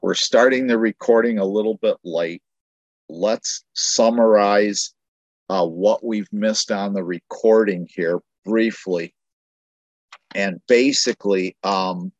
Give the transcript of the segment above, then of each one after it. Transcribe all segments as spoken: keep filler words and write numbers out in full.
We're starting the recording a little bit late. Let's summarize uh, what we've missed on the recording here briefly. And basically, um,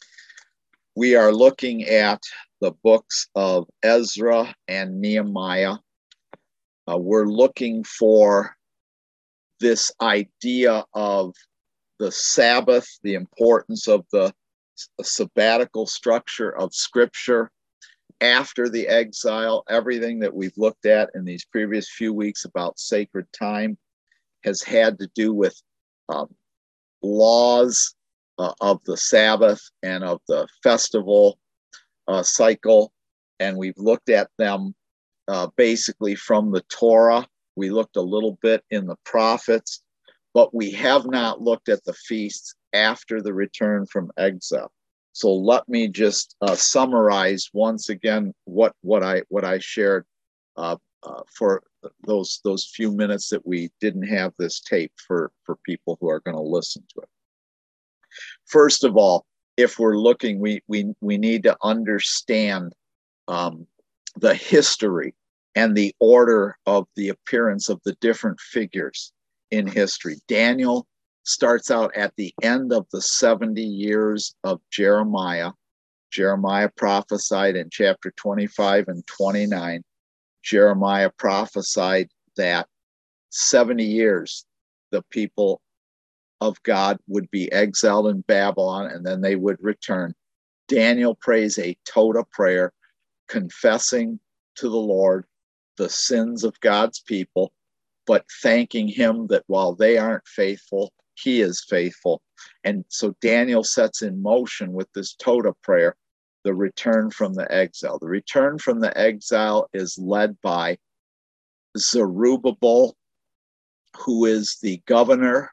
we are looking at the books of Ezra and Nehemiah. Uh, we're looking for this idea of the Sabbath, the importance of the sabbatical structure of Scripture after the exile. Everything that we've looked at in these previous few weeks about sacred time has had to do with um, laws uh, of the Sabbath and of the festival uh, cycle. And we've looked at them uh, basically from the Torah. We looked a little bit in the prophets, but we have not looked at the feasts after the return from exile. So let me just uh, summarize once again what what I what I shared uh, uh, for those those few minutes that we didn't have this tape for for people who are going to listen to it. First of all, if we're looking, we we we need to understand um, the history and the order of the appearance of the different figures in history. Daniel starts out at the end of the seventy years of Jeremiah. Jeremiah prophesied in chapter twenty-five and twenty-nine. Jeremiah prophesied that seventy years the people of God would be exiled in Babylon and then they would return. Daniel prays a Todah prayer, confessing to the Lord the sins of God's people, but thanking him that while they aren't faithful, he is faithful. And so Daniel sets in motion with this Todah prayer the return from the exile. The return from the exile is led by Zerubbabel, who is the governor,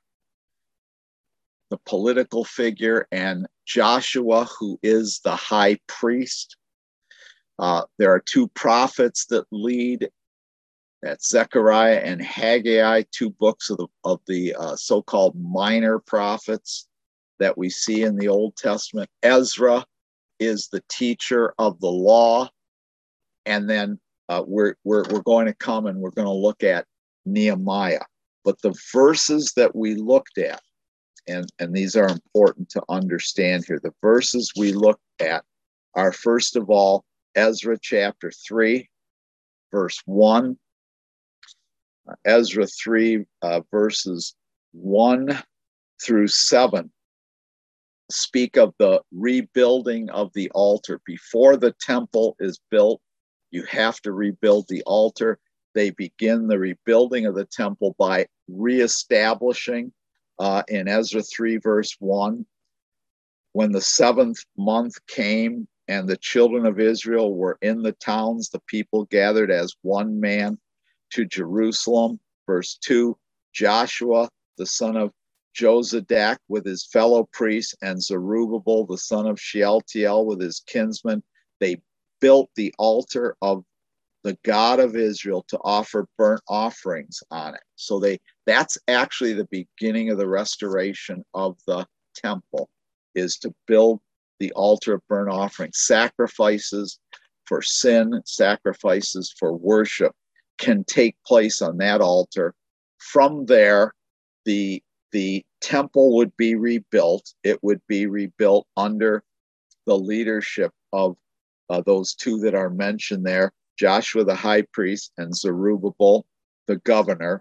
the political figure, and Joshua, who is the high priest. Uh, there are two prophets that lead. That's Zechariah and Haggai, two books of the, of the uh, so-called minor prophets that we see in the Old Testament. Ezra is the teacher of the law. And then uh, we're, we're, we're going to come and we're going to look at Nehemiah. But the verses that we looked at, and, and these are important to understand here, the verses we looked at are, first of all, Ezra chapter three, verse one. Ezra three, uh, verses one through seven speak of the rebuilding of the altar. Before the temple is built, you have to rebuild the altar. They begin the rebuilding of the temple by reestablishing uh, in Ezra three, verse one. When the seventh month came and the children of Israel were in the towns, the people gathered as one man to Jerusalem. Verse two, Joshua, the son of Jozadak, with his fellow priests, and Zerubbabel, the son of Shealtiel, with his kinsmen, they built the altar of the God of Israel to offer burnt offerings on it. So they that's actually the beginning of the restoration of the temple, is to build the altar of burnt offerings. Sacrifices for sin, sacrifices for worship can take place on that altar. From there, the, the temple would be rebuilt. It would be rebuilt under the leadership of uh, those two that are mentioned there, Joshua the high priest and Zerubbabel the governor.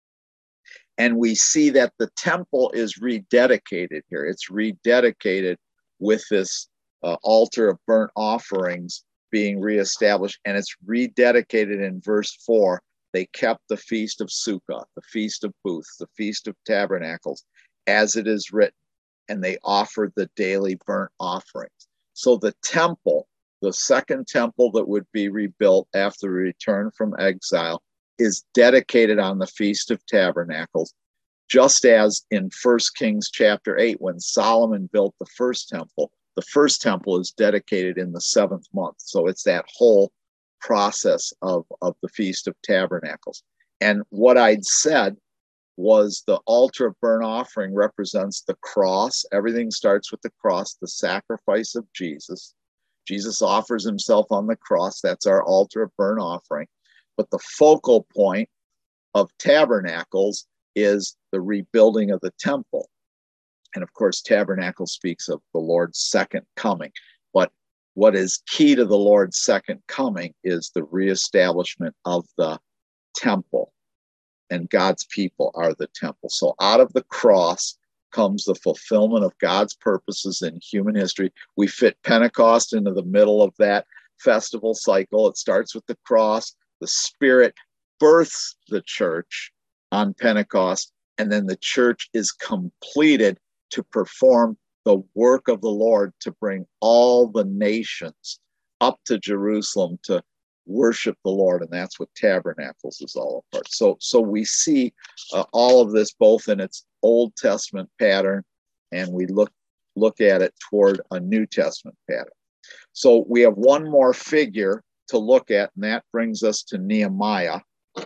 And we see that the temple is rededicated here. It's rededicated with this uh, altar of burnt offerings being reestablished, and it's rededicated in verse four. They kept the Feast of Sukkot, the Feast of Booths, the Feast of Tabernacles, as it is written, and they offered the daily burnt offerings. So the temple, the second temple that would be rebuilt after the return from exile, is dedicated on the Feast of Tabernacles, just as in First Kings chapter eight, when Solomon built the first temple, the first temple is dedicated in the seventh month. So it's that whole process of, of the Feast of Tabernacles. And what I'd said was the altar of burnt offering represents the cross. Everything starts with the cross, the sacrifice of Jesus. Jesus offers himself on the cross. That's our altar of burnt offering. But the focal point of tabernacles is the rebuilding of the temple. And of course, tabernacle speaks of the Lord's second coming. But what is key to the Lord's second coming is the reestablishment of the temple. And God's people are the temple. So out of the cross comes the fulfillment of God's purposes in human history. We fit Pentecost into the middle of that festival cycle. It starts with the cross. The Spirit births the church on Pentecost, and then the church is completed to perform the work of the Lord to bring all the nations up to Jerusalem to worship the Lord. And that's what tabernacles is all about. So, so we see uh, all of this both in its Old Testament pattern, and we look, look at it toward a New Testament pattern. So we have one more figure to look at, and that brings us to Nehemiah.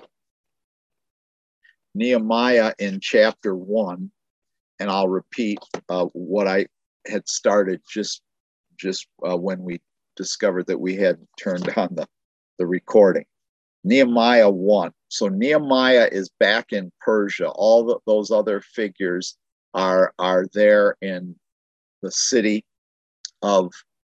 Nehemiah in chapter one, and I'll repeat uh, what I had started just, just uh, when we discovered that we hadn't turned on the, the recording. Nehemiah one. So Nehemiah is back in Persia. All the, those other figures are, are there in the city of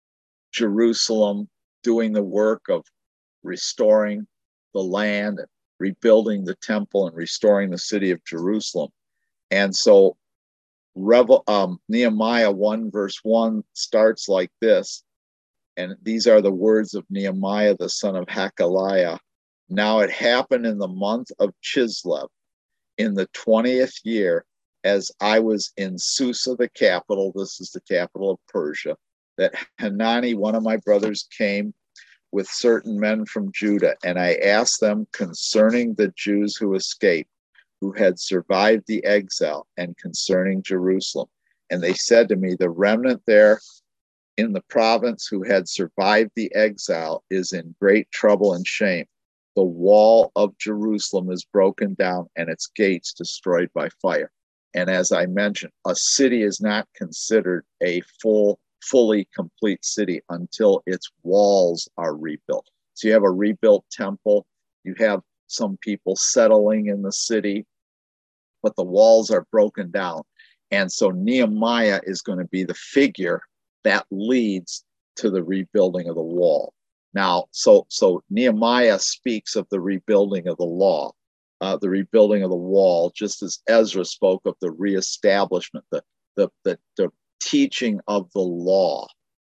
Jerusalem, doing the work of restoring the land, and rebuilding the temple, and restoring the city of Jerusalem. And so Revel, um, Nehemiah one verse one starts like this. And these are the words of Nehemiah, the son of Hakaliah. Now it happened in the month of Chislev, in the twentieth year, as I was in Susa, the capital, this is the capital of Persia, that Hanani, one of my brothers, came with certain men from Judah, and I asked them concerning the Jews who escaped, who had survived the exile, and concerning Jerusalem. And they said to me, the remnant there in the province who had survived the exile is in great trouble and shame. The wall of Jerusalem is broken down and its gates destroyed by fire. And as I mentioned, a city is not considered a full, fully complete city until its walls are rebuilt. So you have a rebuilt temple, you have some people settling in the city, but the walls are broken down. And so Nehemiah is going to be the figure that leads to the rebuilding of the wall. Now, so so Nehemiah speaks of the rebuilding of the law, uh, the rebuilding of the wall, just as Ezra spoke of the reestablishment, the, the, the, the teaching of the law.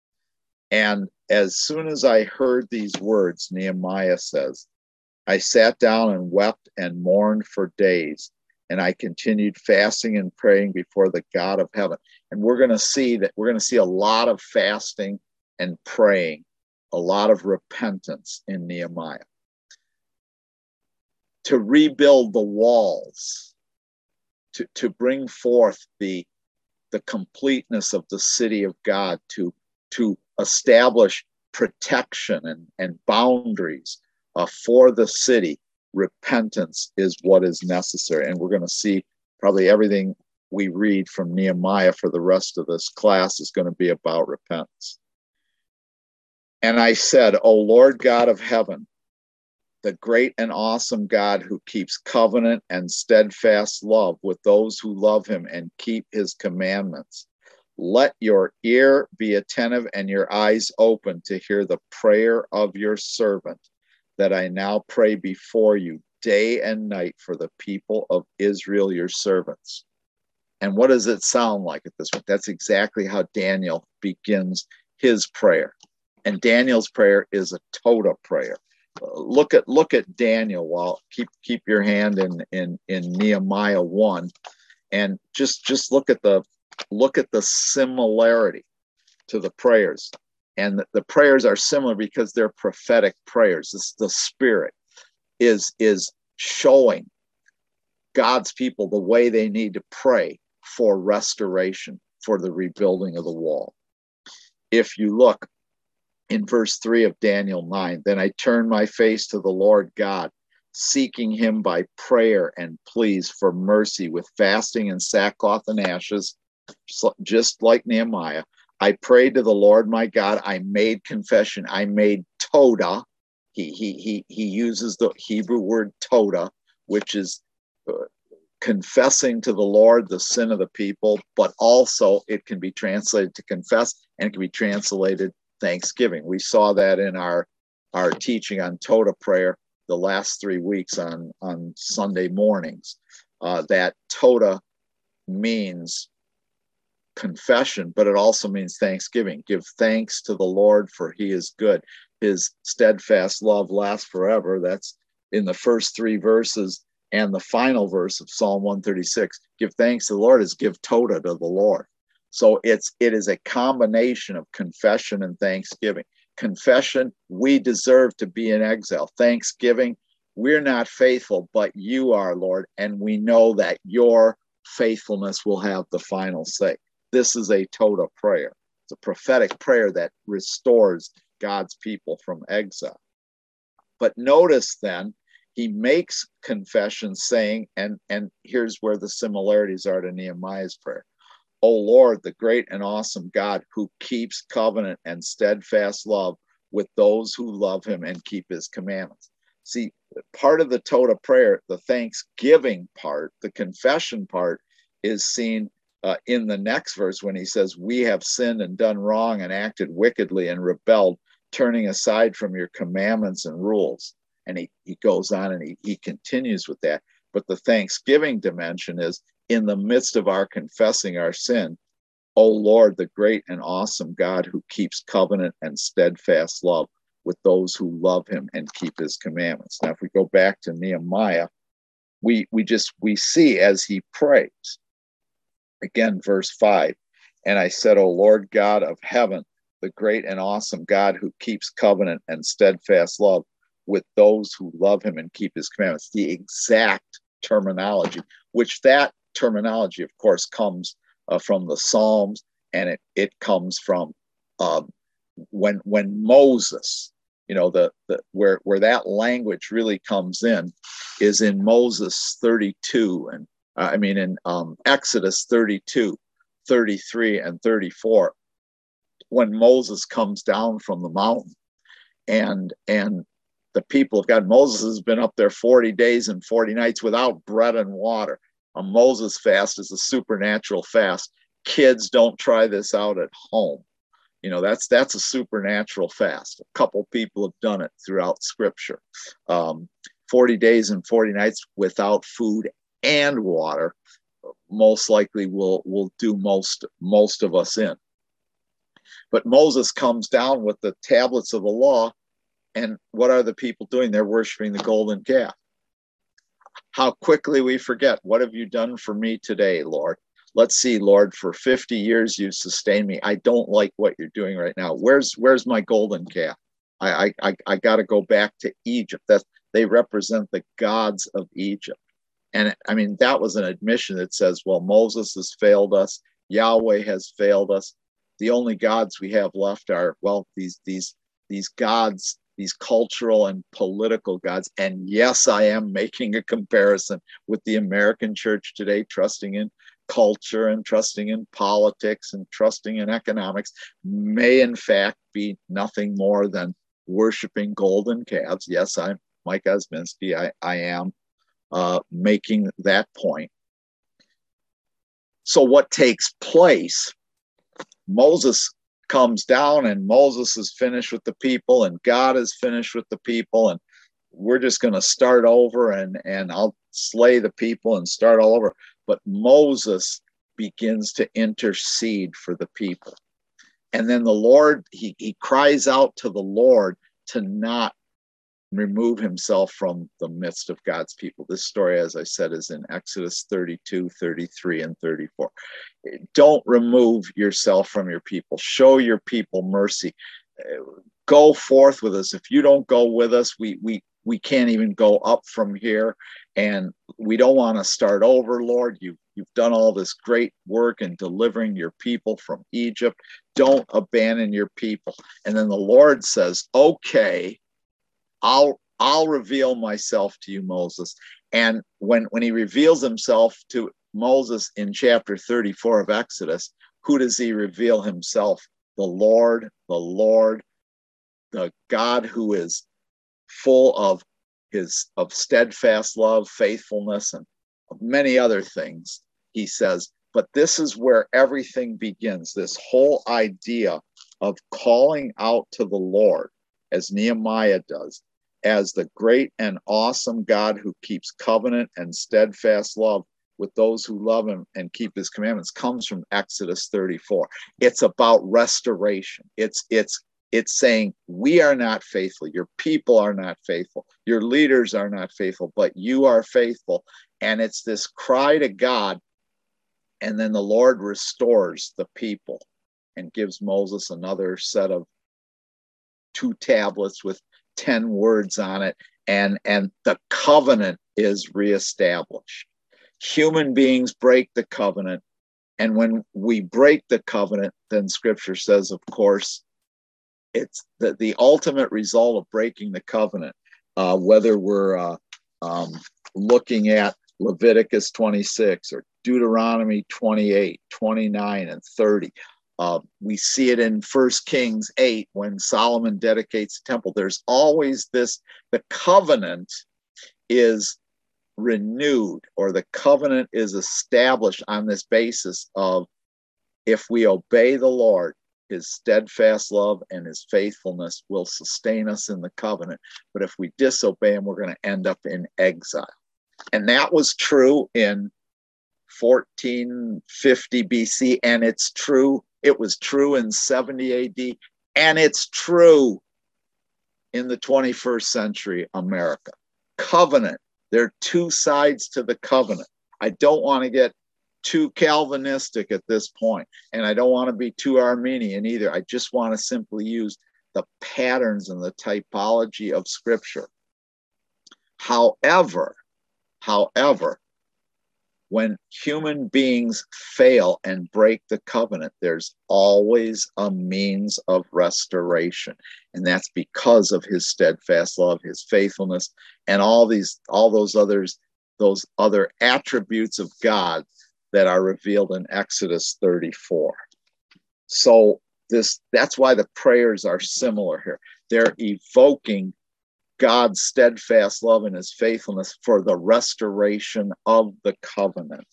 And as soon as I heard these words, Nehemiah says, I sat down and wept and mourned for days, and I continued fasting and praying before the God of heaven. And we're going to see that we're going to see a lot of fasting and praying, a lot of repentance in Nehemiah. To rebuild the walls, to, to bring forth the, the completeness of the city of God, to, to establish protection and, and boundaries uh, for the city. Repentance is what is necessary. And we're going to see probably everything we read from Nehemiah for the rest of this class is going to be about repentance. And I said, O Lord God of heaven, the great and awesome God who keeps covenant and steadfast love with those who love him and keep his commandments, let your ear be attentive and your eyes open to hear the prayer of your servant, that I now pray before you day and night for the people of Israel, your servants. And what does it sound like at this point? That's exactly how Daniel begins his prayer. And Daniel's prayer is a Toda prayer. Uh, look at look at Daniel. While keep keep your hand in in in Nehemiah one, and just just look at the look at the similarity to the prayers. And the, the prayers are similar because they're prophetic prayers. This, the Spirit is, is showing God's people the way they need to pray for restoration, for the rebuilding of the wall. If you look in verse three of Daniel nine, then I turned my face to the Lord God, seeking him by prayer and pleas for mercy with fasting and sackcloth and ashes, just like Nehemiah. I prayed to the Lord my God. I made confession. I made toda. He he he he uses the Hebrew word toda, which is uh, confessing to the Lord the sin of the people, but also it can be translated to confess, and it can be translated thanksgiving. We saw that in our our teaching on Toda prayer the last three weeks on on Sunday mornings. Uh, that Toda means confession, but it also means thanksgiving. Give thanks to the Lord, for he is good. His steadfast love lasts forever. That's in the first three verses and the final verse of Psalm one thirty-six. Give thanks to the Lord is give Toda to the Lord. So it's it is a combination of confession and thanksgiving. Confession, we deserve to be in exile. Thanksgiving, we're not faithful, but you are, Lord, and we know that your faithfulness will have the final say. This is a Toda prayer. It's a prophetic prayer that restores God's people from exile. But notice then, he makes confession saying, and, and here's where the similarities are to Nehemiah's prayer. O Lord, the great and awesome God who keeps covenant and steadfast love with those who love him and keep his commandments. See, part of the Toda prayer, the thanksgiving part, the confession part, is seen uh, in the next verse when he says, we have sinned and done wrong and acted wickedly and rebelled, turning aside from your commandments and rules. And he, he goes on and he, he continues with that. But the thanksgiving dimension is in the midst of our confessing our sin, O Lord, the great and awesome God who keeps covenant and steadfast love with those who love him and keep his commandments. Now, if we go back to Nehemiah, we, we just, we see as he prays, again, verse five, and I said, O Lord God of heaven, the great and awesome God who keeps covenant and steadfast love with those who love him and keep his commandments. The exact terminology, which that terminology, of course, comes uh, from the Psalms, and it, it comes from um, when when Moses, you know, the, the where where that language really comes in is in Moses thirty-two, and uh, I mean in um, Exodus thirty-two, thirty-three, and thirty-four, when Moses comes down from the mountain, and and the people of God, Moses has been up there forty days and forty nights without bread and water. A Moses fast is a supernatural fast. Kids, don't try this out at home. You know, that's that's a supernatural fast. A couple people have done it throughout Scripture. Um, forty days and forty nights without food and water, most likely will will do most most of us in. But Moses comes down with the tablets of the law, and what are the people doing? They're worshiping the golden calf. How quickly we forget. What have you done for me today, Lord? Let's see, Lord, for fifty years you've sustained me. I don't like what you're doing right now. Where's where's my golden calf? I I I got to go back to Egypt. That they represent the gods of Egypt. And I mean, that was an admission that says, well, Moses has failed us. Yahweh has failed us. The only gods we have left are, well, these these these gods, these cultural and political gods. And yes, I am making a comparison with the American church today, trusting in culture and trusting in politics and trusting in economics, may in fact be nothing more than worshiping golden calves. Yes, I'm Mike Osminski. I, I am uh, making that point. So what takes place? Moses comes down and Moses is finished with the people and God is finished with the people, and we're just going to start over and, and I'll slay the people and start all over. But Moses begins to intercede for the people. And then the Lord, he, he cries out to the Lord to not remove himself from the midst of God's people. This story, as I said, is in Exodus thirty-two, thirty-three, and thirty-four. Don't remove yourself from your people. Show your people mercy. Go forth with us. If you don't go with us, we we we can't even go up from here. And we don't want to start over, Lord. You, you've done all this great work in delivering your people from Egypt. Don't abandon your people. And then the Lord says, okay, I'll I'll reveal myself to you, Moses. And when, when he reveals himself to Moses in chapter thirty-four of Exodus, who does he reveal himself the Lord, the Lord, the God who is full of his of steadfast love, faithfulness, and many other things, he says. But this is where everything begins, this whole idea of calling out to the Lord, as Nehemiah does, as the great and awesome God who keeps covenant and steadfast love with those who love him and keep his commandments, comes from Exodus thirty-four. It's about restoration. It's it's it's saying, we are not faithful. Your people are not faithful. Your leaders are not faithful, but you are faithful. And it's this cry to God. And then the Lord restores the people and gives Moses another set of two tablets with ten words on it. And, and the covenant is reestablished. Human beings break the covenant. And when we break the covenant, then scripture says, of course, it's the, the ultimate result of breaking the covenant, uh, whether we're uh, um, looking at Leviticus twenty-six or Deuteronomy twenty-eight, twenty-nine, and thirty. Uh, we see it in First Kings eight when Solomon dedicates the temple. There's always this, the covenant is renewed, or the covenant is established on this basis of, if we obey the Lord, his steadfast love and his faithfulness will sustain us in the covenant. But if we disobey him, we're going to end up in exile. And that was true in fourteen fifty B C, and it's true. It was true in seventy A D, and it's true in the twenty-first century America. Covenant. There are two sides to the covenant. I don't want to get too Calvinistic at this point, and I don't want to be too Arminian either. I just want to simply use the patterns and the typology of Scripture. However, however, when human beings fail and break the covenant, there's always a means of restoration. And that's because of his steadfast love, his faithfulness, and all these, all those others, those other attributes of God that are revealed in Exodus thirty-four. So this, that's why the prayers are similar here. They're evoking God's steadfast love and his faithfulness for the restoration of the covenant.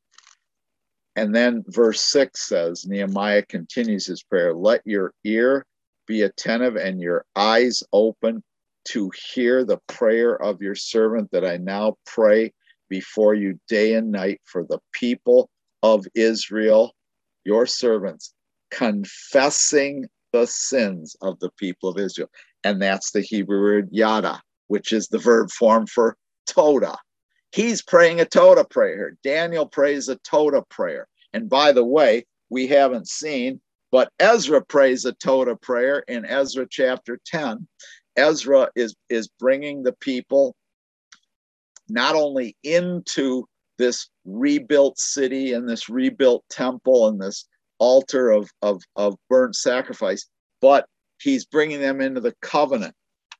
And then verse six says, Nehemiah continues his prayer, let your ear be attentive and your eyes open to hear the prayer of your servant that I now pray before you day and night for the people of Israel, your servants, confessing the sins of the people of Israel. And that's the Hebrew word yada, which is the verb form for Toda. He's praying a Toda prayer. Daniel prays a Toda prayer. And by the way, we haven't seen, but Ezra prays a Toda prayer in Ezra chapter ten. Ezra is, is bringing the people not only into this rebuilt city and this rebuilt temple and this altar of, of, of burnt sacrifice, but he's bringing them into the covenant.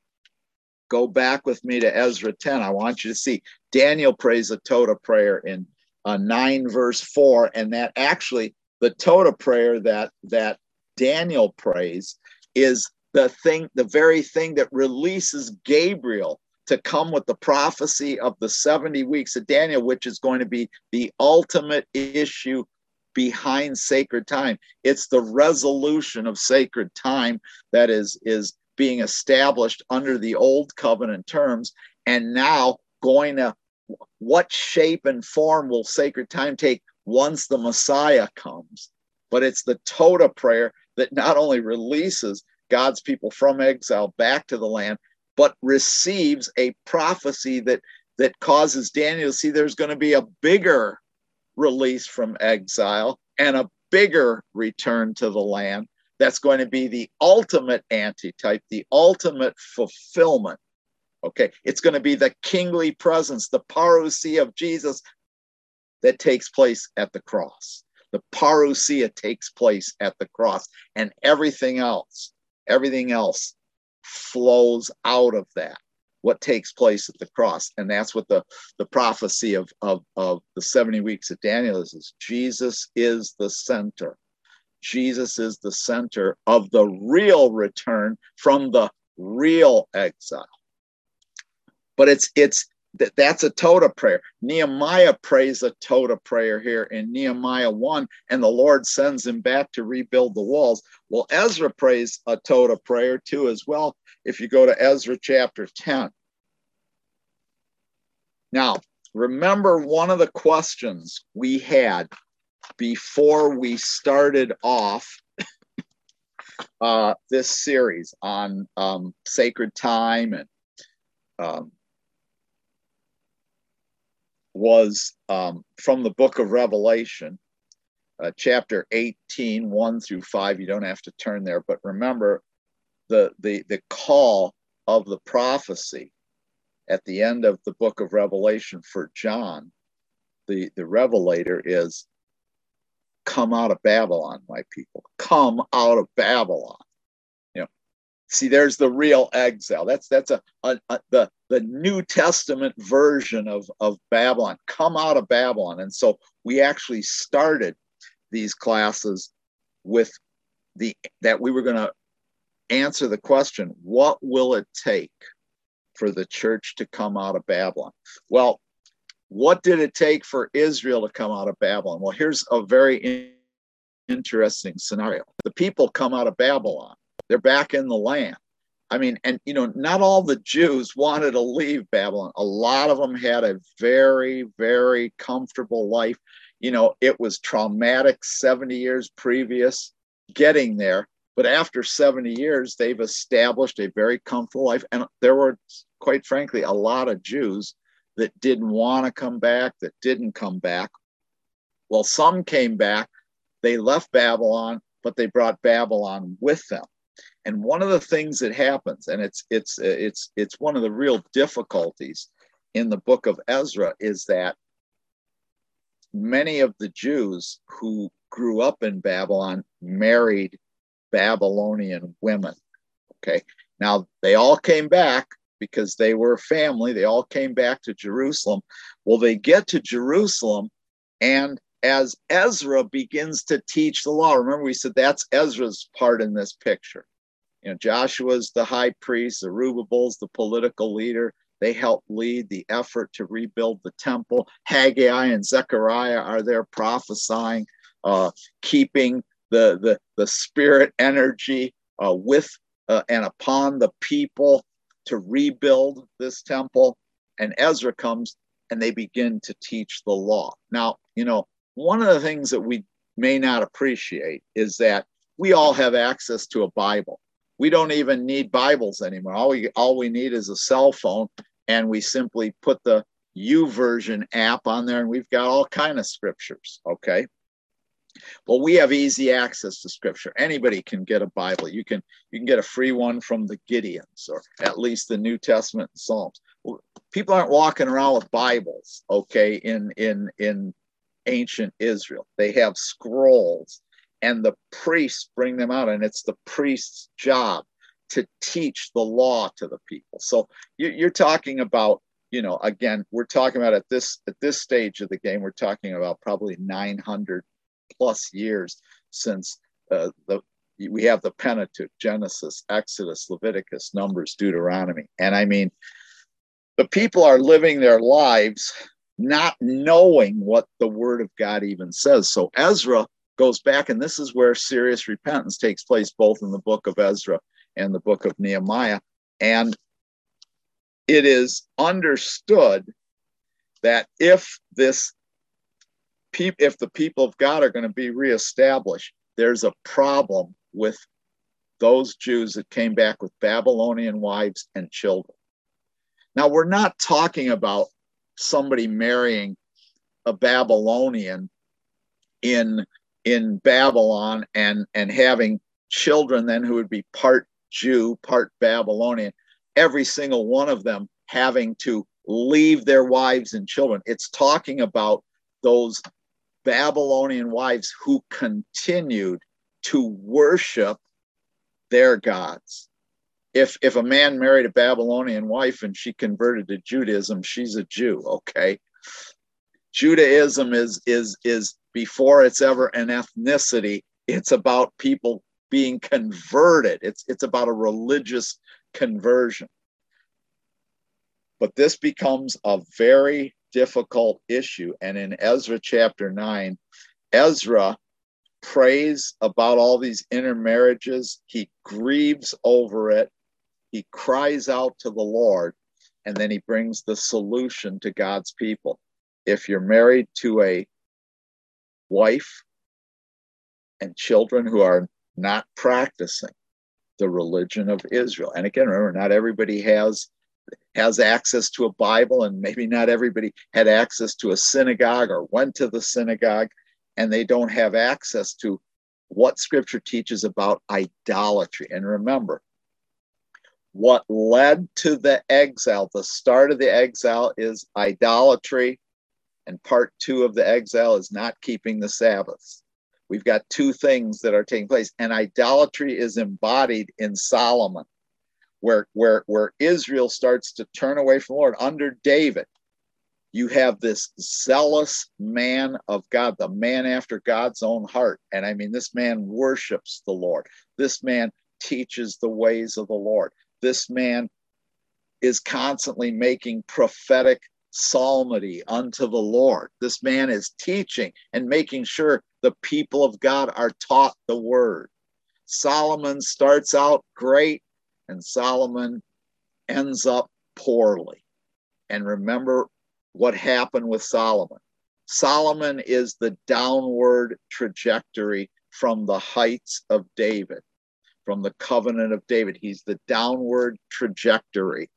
Go back with me to Ezra ten. I want you to see Daniel prays a Toda prayer in uh, nine verse four, and that actually the Toda prayer that, that Daniel prays is the thing, the very thing that releases Gabriel to come with the prophecy of the seventy weeks of Daniel, which is going to be the ultimate issue behind sacred time. It's the resolution of sacred time that is, is being established under the old covenant terms. And now going to, what shape and form will sacred time take once the Messiah comes? But it's the Toda prayer that not only releases God's people from exile back to the land, but receives a prophecy that, that causes Daniel to see there's going to be a bigger release from exile and a bigger return to the land. That's going to be the ultimate antitype, the ultimate fulfillment. Okay, it's going to be the kingly presence, the parousia of Jesus that takes place at the cross. The parousia takes place at the cross, and everything else, everything else flows out of that, what takes place at the cross. And that's what the, the prophecy of, of, of the seventy weeks of Daniel is, is Jesus is the center. Jesus is the center of the real return from the real exile. But it's it's that that's a Toda prayer. Nehemiah prays a Toda prayer here in Nehemiah one, and the Lord sends him back to rebuild the walls. Well, Ezra prays a Toda prayer too as well, if you go to Ezra chapter ten. Now, remember one of the questions we had before we started off uh, this series on um, sacred time and um, was um, from the book of Revelation, uh, chapter eighteen, one through five. You don't have to turn there, but remember the, the, the call of the prophecy at the end of the book of Revelation for John, the, the revelator is, come out of Babylon, my people. Come out of Babylon. You know, see, there's the real exile. That's that's a, a, a the the New Testament version of of Babylon. Come out of Babylon. And so we actually started these classes with the that we were going to answer the question: what will it take for the church to come out of Babylon? Well, what did it take for Israel to come out of Babylon? Well, here's a very in- interesting scenario. The people come out of Babylon. They're back in the land. I mean, and, you know, not all the Jews wanted to leave Babylon. A lot of them had a very, very comfortable life. You know, it was traumatic seventy years previous getting there. But after seventy years, they've established a very comfortable life. And there were, quite frankly, a lot of Jews that didn't want to come back, that didn't come back. Well, some came back. They left Babylon, but they brought Babylon with them. And one of the things that happens, and it's it's it's it's one of the real difficulties in the book of Ezra, is that many of the Jews who grew up in Babylon married Babylonian women. Okay, now they all came back because they were family. They all came back to Jerusalem. Well, they get to Jerusalem, and as Ezra begins to teach the law, remember we said that's Ezra's part in this picture. You know, Joshua's the high priest, Zerubbabel's the political leader. They help lead the effort to rebuild the temple. Haggai and Zechariah are there prophesying, uh, keeping the, the, the spirit energy uh, with uh, and upon the people to rebuild this temple. And Ezra comes and they begin to teach the law. Now, you know, one of the things that we may not appreciate is that we all have access to a Bible. We don't even need Bibles anymore. All we, all we need is a cell phone, and we simply put the YouVersion app on there, and we've got all kinds of scriptures, okay? Well, we have easy access to scripture. Anybody can get a Bible. You can you can get a free one from the Gideons, or at least the New Testament and Psalms. Well, people aren't walking around with Bibles, okay, in in in ancient Israel. They have scrolls, and the priests bring them out, and it's the priest's job to teach the law to the people. So you, you're talking about, you know, again, we're talking about at this at this stage of the game, we're talking about probably nine hundred plus years since uh, the we have the Pentateuch: Genesis, Exodus, Leviticus, Numbers, Deuteronomy. And I mean, the people are living their lives not knowing what the Word of God even says. So Ezra goes back, and this is where serious repentance takes place, both in the book of Ezra and the book of Nehemiah. And it is understood that if this if the people of God are going to be reestablished, there's a problem with those Jews that came back with Babylonian wives and children. Now, we're not talking about somebody marrying a Babylonian in, in Babylon and, and having children then who would be part Jew, part Babylonian, every single one of them having to leave their wives and children. It's talking about those Babylonian wives who continued to worship their gods. If if a man married a Babylonian wife and she converted to Judaism, she's a Jew, okay? Judaism is is is before it's ever an ethnicity, It's about people being converted. It's, it's about a religious conversion. But this becomes a very difficult issue. And in Ezra chapter nine, Ezra prays about all these intermarriages. He grieves over it. He cries out to the Lord, and then he brings the solution to God's people. If you're married to a wife and children who are not practicing the religion of Israel, and again, remember, not everybody has has access to a Bible, and maybe not everybody had access to a synagogue or went to the synagogue, and they don't have access to what Scripture teaches about idolatry. And remember, what led to the exile, the start of the exile is idolatry, and part two of the exile is not keeping the Sabbaths. We've got two things that are taking place, and idolatry is embodied in Solomon, where, where, where Israel starts to turn away from the Lord. Under David, you have this zealous man of God, the man after God's own heart. And I mean, this man worships the Lord. This man teaches the ways of the Lord. This man is constantly making prophetic psalmody unto the Lord. This man is teaching and making sure the people of God are taught the word. Solomon starts out great, and Solomon ends up poorly. And remember what happened with Solomon. Solomon is the downward trajectory from the heights of David, from the covenant of David. He's the downward trajectory.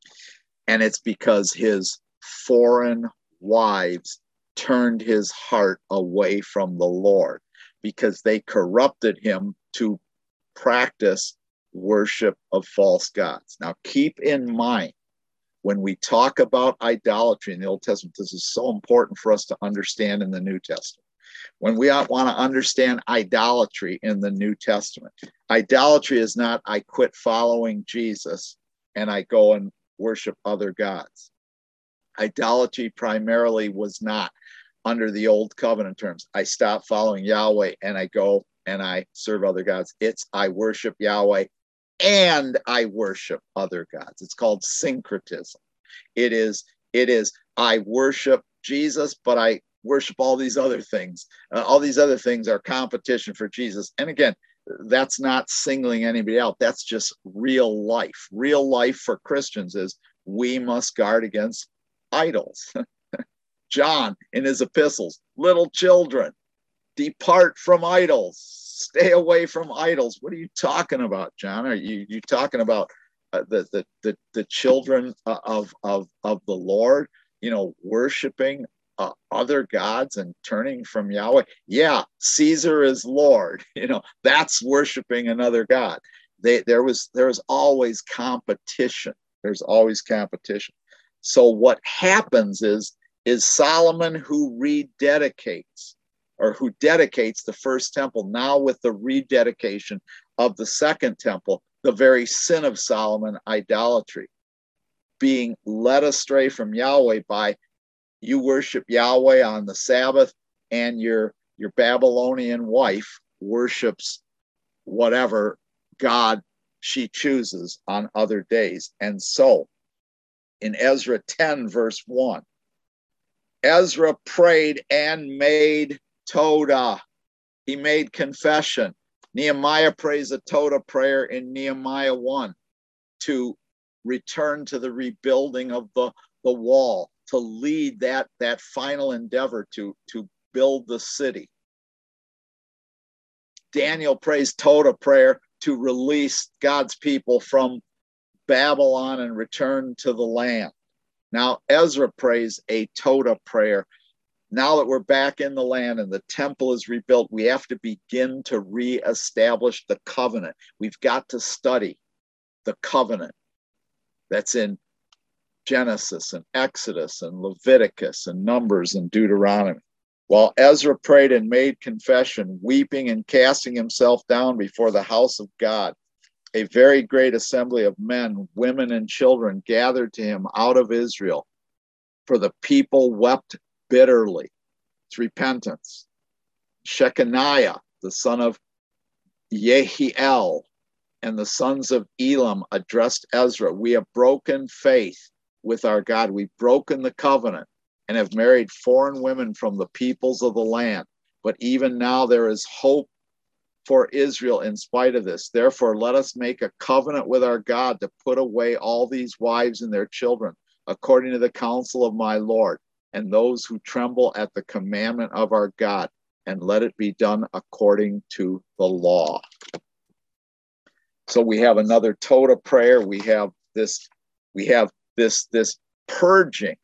And it's because his foreign wives turned his heart away from the Lord, because they corrupted him to practice worship of false gods. Now, keep in mind, when we talk about idolatry in the Old Testament, this is so important for us to understand in the New Testament. When we want to understand idolatry in the New Testament, idolatry is not I quit following Jesus and I go and worship other gods. Idolatry primarily was not under the Old Covenant terms. I stop following Yahweh and I go and I serve other gods. It's I worship Yahweh and I worship other gods. It's called syncretism. It is, it is, I worship Jesus, but I worship all these other things. Uh, all these other things are competition for Jesus. And again, that's not singling anybody out. That's just real life. Real life for Christians is we must guard against idols. John in his epistles, little children, depart from idols. Stay away from idols. What are you talking about, John? Are you you talking about uh, the, the the the children of of of the Lord? You know, worshiping uh, other gods and turning from Yahweh. Yeah, Caesar is Lord. You know, that's worshiping another god. They, there was there was always competition. There's always competition. So what happens is is Solomon, who rededicates, or who dedicates the first temple, now with the rededication of the second temple, the very sin of Solomon, idolatry, being led astray from Yahweh by you worship Yahweh on the Sabbath, and your, your Babylonian wife worships whatever God she chooses on other days. And so in Ezra ten, verse one, Ezra prayed and made Todah. He made confession. Nehemiah prays a Todah prayer in Nehemiah one to return to the rebuilding of the, the wall, to lead that, that final endeavor to, to build the city. Daniel prays Todah prayer to release God's people from Babylon and return to the land. Now, Ezra prays a Todah prayer. Now that we're back in the land and the temple is rebuilt, we have to begin to reestablish the covenant. We've got to study the covenant that's in Genesis and Exodus and Leviticus and Numbers and Deuteronomy. While Ezra prayed and made confession, weeping and casting himself down before the house of God, a very great assembly of men, women, and children gathered to him out of Israel, for the people wept bitterly. It's repentance. Shechaniah, the son of Yehiel, and the sons of Elam addressed Ezra. We have broken faith with our God. We've broken the covenant and have married foreign women from the peoples of the land. But even now there is hope for Israel in spite of this. Therefore, let us make a covenant with our God to put away all these wives and their children, according to the counsel of my Lord, and those who tremble at the commandment of our God, and let it be done according to the law. So we have another Toda prayer. We have this, we have this, this purging.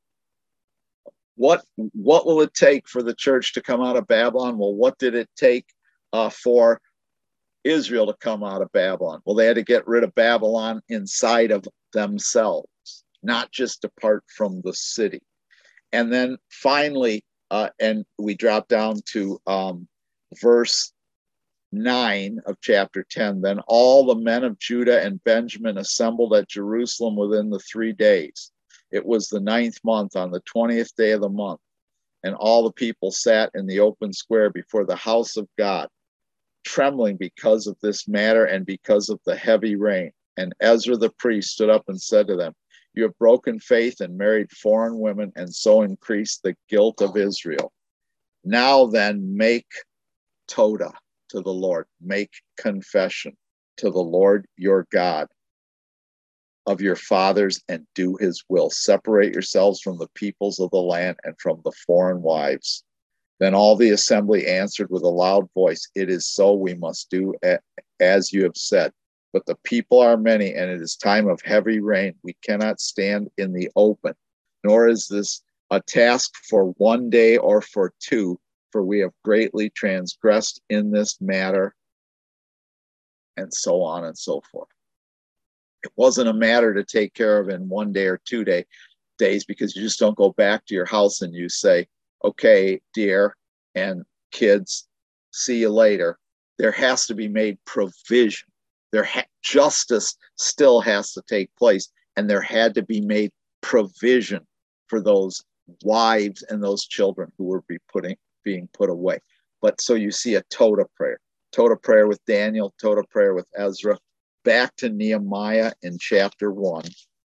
What, what will it take for the church to come out of Babylon? Well, what did it take uh, for Israel to come out of Babylon? Well, they had to get rid of Babylon inside of themselves, not just depart from the city. And then finally, uh, and we drop down to um, verse nine of chapter ten. Then all the men of Judah and Benjamin assembled at Jerusalem within the three days. It was the ninth month on the twentieth day of the month. And all the people sat in the open square before the house of God, trembling because of this matter and because of the heavy rain. And Ezra the priest stood up and said to them, you have broken faith and married foreign women, and so increased the guilt of Israel. Now then, make Toda to the Lord, make confession to the Lord your God of your fathers, and do his will. Separate yourselves from the peoples of the land and from the foreign wives. Then all the assembly answered with a loud voice, it is so, we must do as you have said. But the people are many, and it is time of heavy rain. We cannot stand in the open, nor is this a task for one day or for two, for we have greatly transgressed in this matter, and so on and so forth. It wasn't a matter to take care of in one day or two day, days, because you just don't go back to your house and you say, okay, dear, and kids, see you later. There has to be made provision. There ha- justice still has to take place, and there had to be made provision for those wives and those children who were be putting, being put away. But so you see a Toda prayer. Toda prayer with Daniel, Toda prayer with Ezra. Back to Nehemiah in chapter one.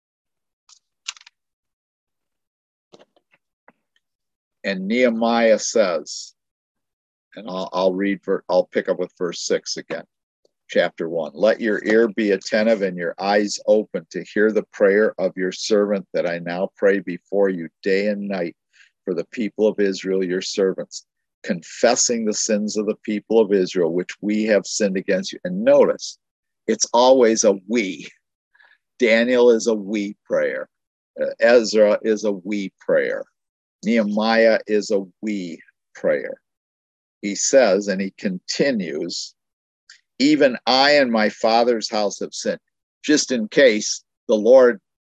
And Nehemiah says, and I'll, I'll read, I'll pick up with verse six again. Chapter one, let your ear be attentive and your eyes open to hear the prayer of your servant that I now pray before you day and night for the people of Israel, your servants, confessing the sins of the people of Israel, which we have sinned against you. And notice, it's always a we. Daniel is a we prayer. Uh, Ezra is a we prayer. Nehemiah is a we prayer. He says, and he continues, even I and my father's house have sinned. Just in case the Lord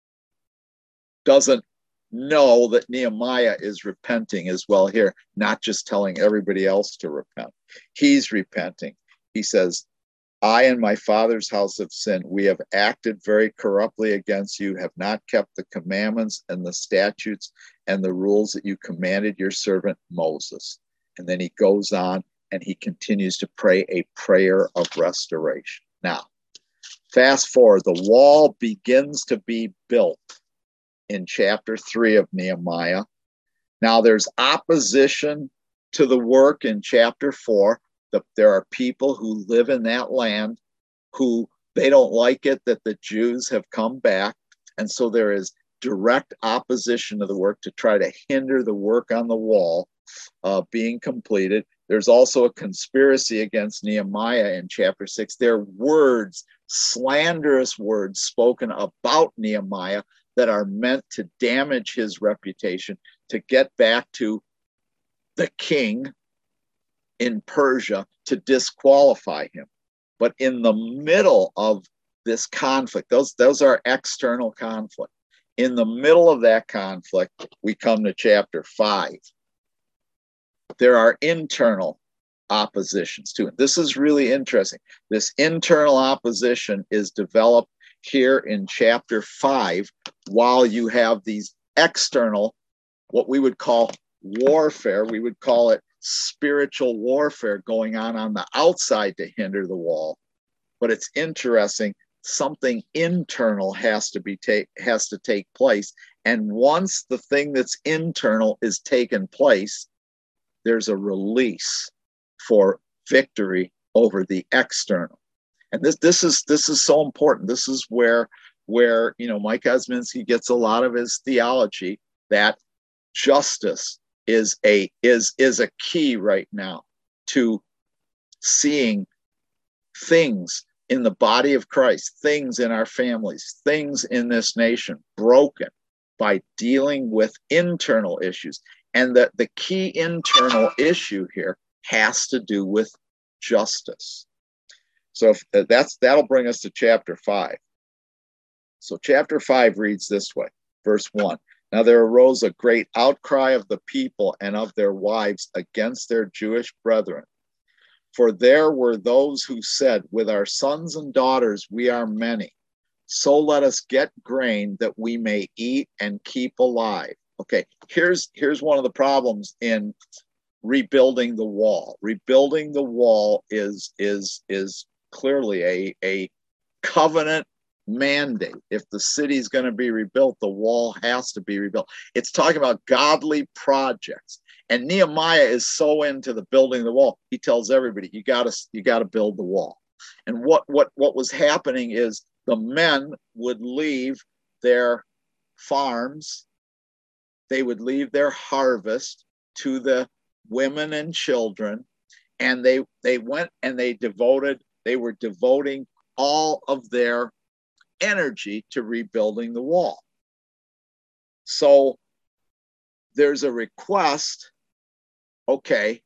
doesn't know that Nehemiah is repenting as well here, not just telling everybody else to repent. He's repenting. He says, I and my father's house have sinned. We have acted very corruptly against you, have not kept the commandments and the statutes and the rules that you commanded your servant Moses. And then he goes on and he continues to pray a prayer of restoration. Now, fast forward, the wall begins to be built in chapter three of Nehemiah. Now there's opposition to the work in chapter four. The, there are people who live in that land who they don't like it that the Jews have come back. And so there is direct opposition to the work to try to hinder the work on the wall uh, being completed. There's also a conspiracy against Nehemiah in chapter six. There are words, slanderous words spoken about Nehemiah that are meant to damage his reputation, to get back to the king in Persia to disqualify him. But in the middle of this conflict, those, those are external conflict. In the middle of that conflict, we come to chapter five. There are internal oppositions to it. This is really interesting. This internal opposition is developed here in chapter five, while you have these external, what we would call warfare. We would call it spiritual warfare going on on the outside to hinder the wall. But it's interesting, something internal has to be take has to take place. And once the thing that's internal is taken place, there's a release for victory over the external. And this this is this is so important. This is where where you know Mike Osminski gets a lot of his theology, that justice is a is is a key right now to seeing things in the body of Christ, things in our families, things in this nation broken by dealing with internal issues. And that the key internal issue here has to do with justice. So if that's that'll bring us to chapter five. So chapter five reads this way, verse one. Now there arose a great outcry of the people and of their wives against their Jewish brethren. For there were those who said, with our sons and daughters we are many. So let us get grain that we may eat and keep alive. Okay, here's here's one of the problems in rebuilding the wall. Rebuilding the wall is is is clearly a, a covenant mandate. If the city is going to be rebuilt, the wall has to be rebuilt. It's talking about godly projects. And Nehemiah is so into the building of the wall. He tells everybody, you gotta you gotta build the wall. And what what what was happening is the men would leave their farms, they would leave their harvest to the women and children, and they they went and they devoted, they were devoting all of their energy to rebuilding the wall. So there's a request, okay,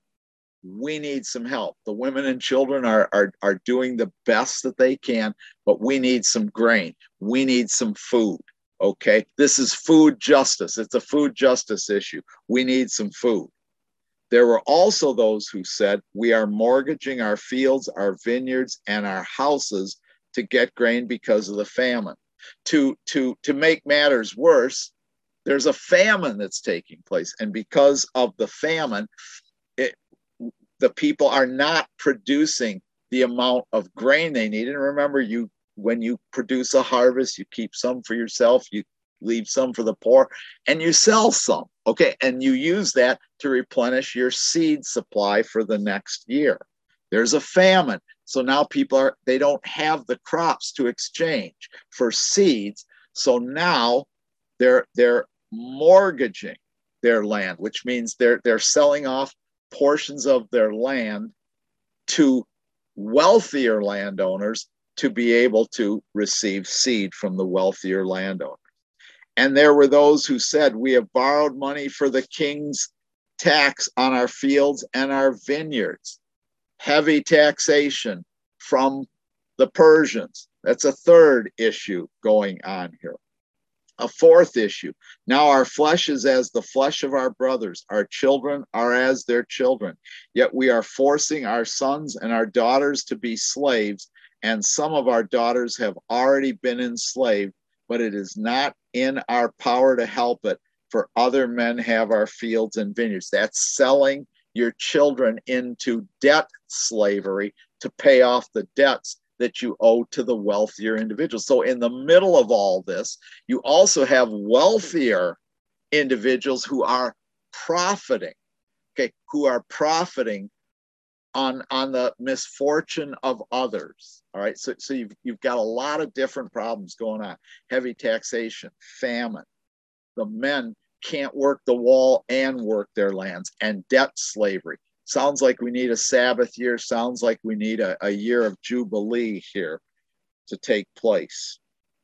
we need some help. The women and children are, are, are doing the best that they can, but we need some grain. We need some food, okay? This is food justice. It's a food justice issue. We need some food. There were also those who said, we are mortgaging our fields, our vineyards, and our houses to get grain because of the famine. To, to, to make matters worse, there's a famine that's taking place. And because of the famine, it, the people are not producing the amount of grain they need. And remember, you when you produce a harvest, you keep some for yourself, you leave some for the poor, and you sell some. Okay, and you use that to replenish your seed supply for the next year. There's a famine. So now people are, they don't have the crops to exchange for seeds. So now they're they're mortgaging their land, which means they're they're selling off portions of their land to wealthier landowners to be able to receive seed from the wealthier landowners. And there were those who said, we have borrowed money for the king's tax on our fields and our vineyards. Heavy taxation from the Persians. That's a third issue going on here. A fourth issue. Now our flesh is as the flesh of our brothers. Our children are as their children. Yet we are forcing our sons and our daughters to be slaves, and some of our daughters have already been enslaved, but it is not in our power to help it, for other men have our fields and vineyards. That's selling your children into debt slavery to pay off the debts that you owe to the wealthier individuals. So in the middle of all this, you also have wealthier individuals who are profiting, okay, who are profiting on, on the misfortune of others. All right, so, so you've, you've got a lot of different problems going on. Heavy taxation, famine. The men can't work the wall and work their lands, and debt slavery. Sounds like we need a Sabbath year. Sounds like we need a, a year of Jubilee here to take place.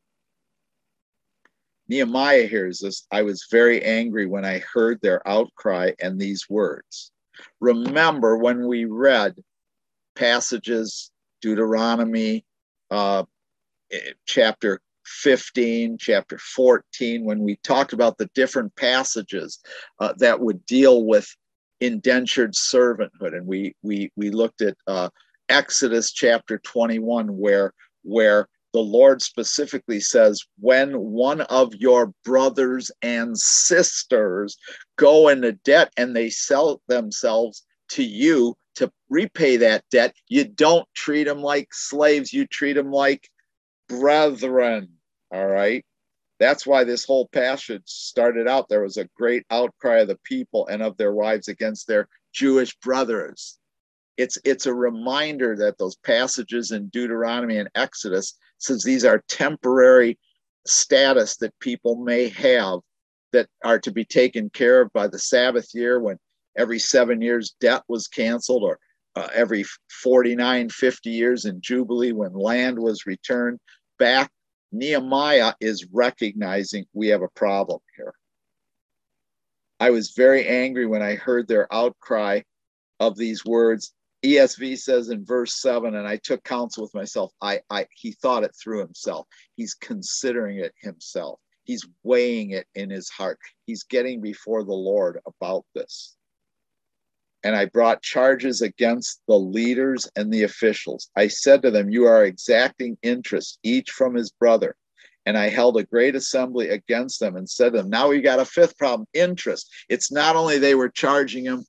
Nehemiah hears this. I was very angry when I heard their outcry and these words. Remember when we read passages, Deuteronomy, uh, chapter fifteen, chapter fourteen, when we talked about the different passages uh, that would deal with indentured servanthood, and we we we looked at uh, Exodus chapter twenty-one, where where the Lord specifically says, when one of your brothers and sisters go into debt and they sell themselves to you to repay that debt, you don't treat them like slaves. You treat them like brethren. All right. That's why this whole passage started out. There was a great outcry of the people and of their wives against their Jewish brothers. It's, it's a reminder that those passages in Deuteronomy and Exodus says these are temporary status that people may have that are to be taken care of by the Sabbath year, when every seven years debt was canceled, or uh, every forty-nine, fifty years in Jubilee when land was returned back. Nehemiah is recognizing we have a problem here. I was very angry when I heard their outcry of these words. E S V says in verse seven, and I took counsel with myself. I, I, he thought it through himself. He's considering it himself. He's weighing it in his heart. He's getting before the Lord about this. And I brought charges against the leaders and the officials. I said to them, you are exacting interest, each from his brother. And I held a great assembly against them and said to them, now we got a fifth problem, interest. It's not only they were charging him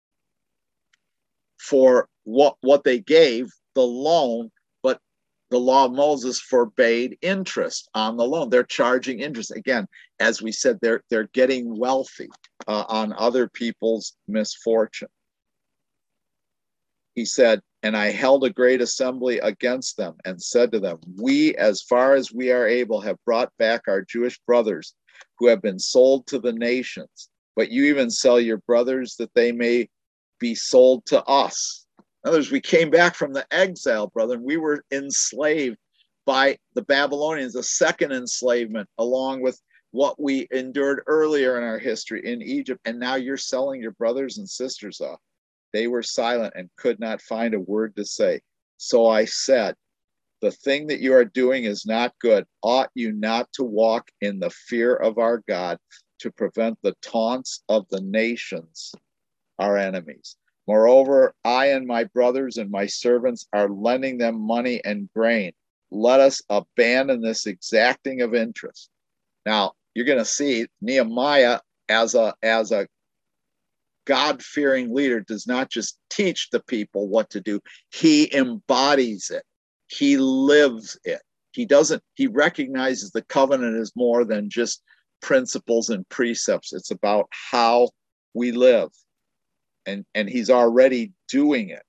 for what, what they gave, the loan, but the law of Moses forbade interest on the loan. They're charging interest. Again, as we said, they're, they're getting wealthy uh, on other people's misfortune. He said, and I held a great assembly against them and said to them, we, as far as we are able, have brought back our Jewish brothers who have been sold to the nations. But you even sell your brothers that they may be sold to us. In other words, we came back from the exile, brother, and we were enslaved by the Babylonians, a second enslavement, along with what we endured earlier in our history in Egypt. And now you're selling your brothers and sisters off. They were silent and could not find a word to say. So I said, the thing that you are doing is not good. Ought you not to walk in the fear of our God to prevent the taunts of the nations, our enemies? Moreover, I and my brothers and my servants are lending them money and grain. Let us abandon this exacting of interest. Now, you're going to see Nehemiah as a, as a God-fearing leader does not just teach the people what to do. He embodies it. He lives it. He doesn't, he recognizes the covenant is more than just principles and precepts. It's about how we live. And, and he's already doing it.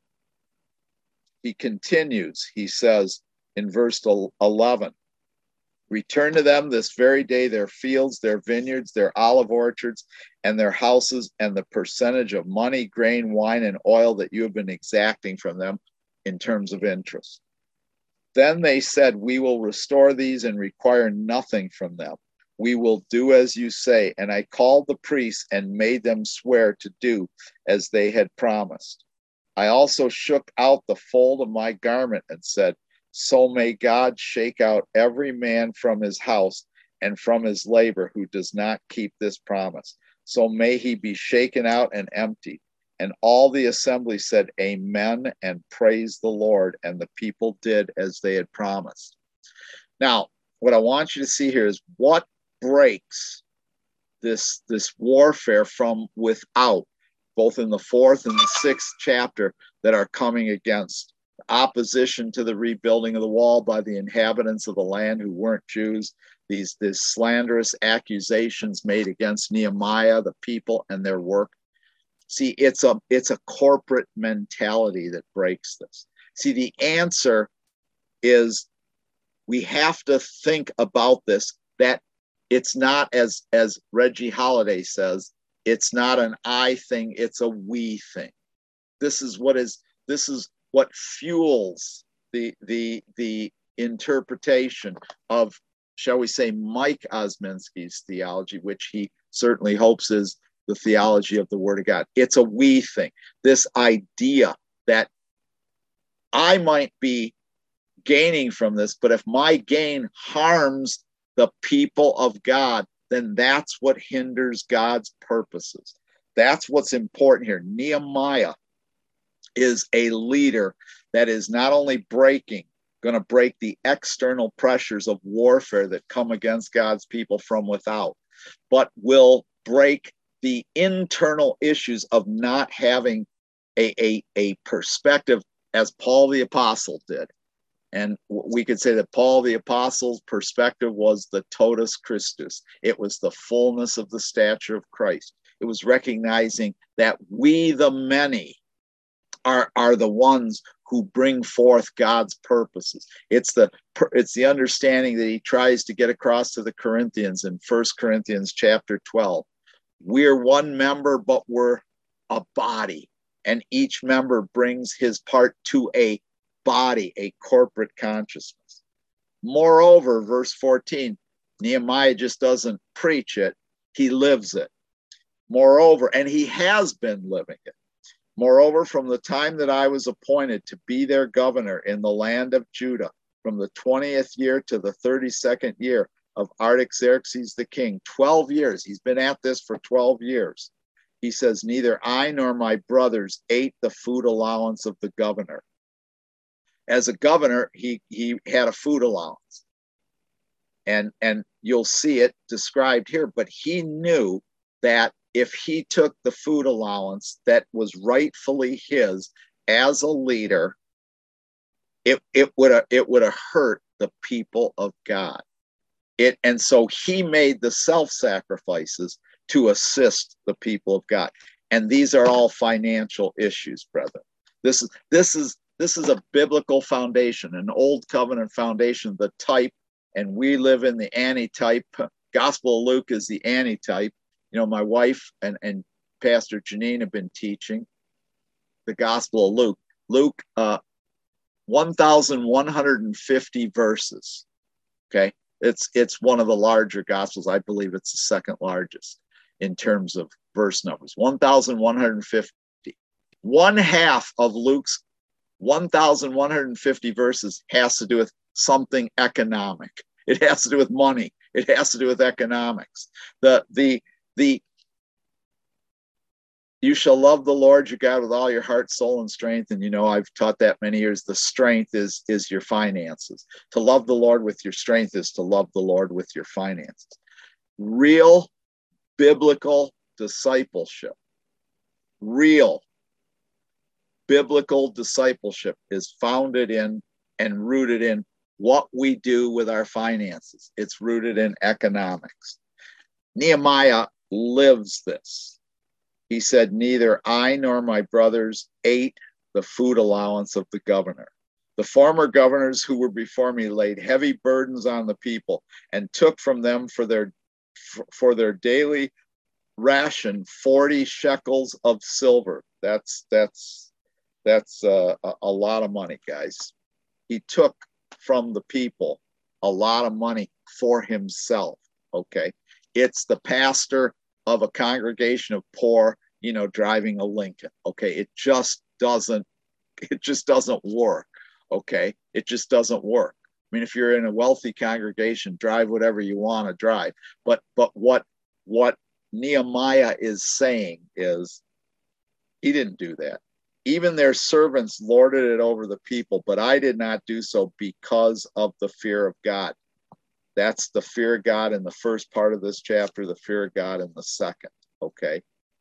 He continues, he says in verse eleven, return to them this very day their fields, their vineyards, their olive orchards, and their houses, and the percentage of money, grain, wine, and oil that you have been exacting from them in terms of interest. Then they said, we will restore these and require nothing from them. We will do as you say. And I called the priests and made them swear to do as they had promised. I also shook out the fold of my garment and said, so may God shake out every man from his house and from his labor who does not keep this promise. So may he be shaken out and emptied. And all the assembly said, amen, and praised the Lord. And the people did as they had promised. Now, what I want you to see here is what breaks this, this warfare from without, both in the fourth and the sixth chapter that are coming against. Opposition to the rebuilding of the wall by the inhabitants of the land who weren't Jews, these, these slanderous accusations made against Nehemiah, the people, and their work. See, it's a, it's a corporate mentality that breaks this. See, the answer is we have to think about this, that it's not, as, as Reggie Holiday says, it's not an I thing, it's a we thing. This is what is, this is what fuels the, the, the interpretation of, shall we say, Mike Osminski's theology, which he certainly hopes is the theology of the Word of God. It's a we thing. This idea that I might be gaining from this, but if my gain harms the people of God, then that's what hinders God's purposes. That's what's important here. Nehemiah is a leader that is not only breaking, going to break the external pressures of warfare that come against God's people from without, but will break the internal issues of not having a, a, a perspective as Paul the Apostle did. And we could say that Paul the Apostle's perspective was the totus Christus. It was the fullness of the stature of Christ. It was recognizing that we, the many, are, are the ones who bring forth God's purposes. It's the, it's the understanding that he tries to get across to the Corinthians in First Corinthians chapter twelve. We're one member, but we're a body. And each member brings his part to a body, a corporate consciousness. Moreover, verse fourteen, Nehemiah just doesn't preach it, he lives it. Moreover, and he has been living it. Moreover, from the time that I was appointed to be their governor in the land of Judah, from the twentieth year to the thirty-second year of Artaxerxes the king, twelve years, he's been at this for twelve years. He says, neither I nor my brothers ate the food allowance of the governor. As a governor, he, he had a food allowance. And, and you'll see it described here, but he knew that if he took the food allowance that was rightfully his as a leader, it, it would have it would have hurt the people of God. It, and so he made the self-sacrifices to assist the people of God. And these are all financial issues, brethren. This is this is this is a biblical foundation, an old covenant foundation, the type, and we live in the antitype. Gospel of Luke is the antitype. You know, my wife and, and Pastor Janine have been teaching the Gospel of Luke. Luke, uh, one thousand one hundred fifty verses. Okay, it's it's one of the larger Gospels. I believe it's the second largest in terms of verse numbers. one thousand one hundred fifty. One half of Luke's one thousand one hundred fifty verses has to do with something economic. It has to do with money. It has to do with economics. The the the you shall love the Lord your God with all your heart, soul, and strength. And you know, I've taught that many years. The strength is is your finances. To love the Lord with your strength is to love the Lord with your finances. Real biblical discipleship, real biblical discipleship is founded in and rooted in what we do with our finances. It's rooted in economics. Nehemiah lives this. He said, neither I nor my brothers ate the food allowance of the governor. The former governors who were before me laid heavy burdens on the people and took from them for their for their daily ration forty shekels of silver. That's that's that's uh, a, a lot of money, guys. He took from the people a lot of money for himself. Okay, it's the pastor of a congregation of poor, you know, driving a Lincoln. Okay, it just doesn't it just doesn't work. Okay, it just doesn't work. I mean, if you're in a wealthy congregation, drive whatever you want to drive. But but what what Nehemiah is saying is he didn't do that. Even their servants lorded it over the people, but I did not do so because of the fear of God. That's the fear of God in the first part of this chapter, the fear of God in the second. Okay.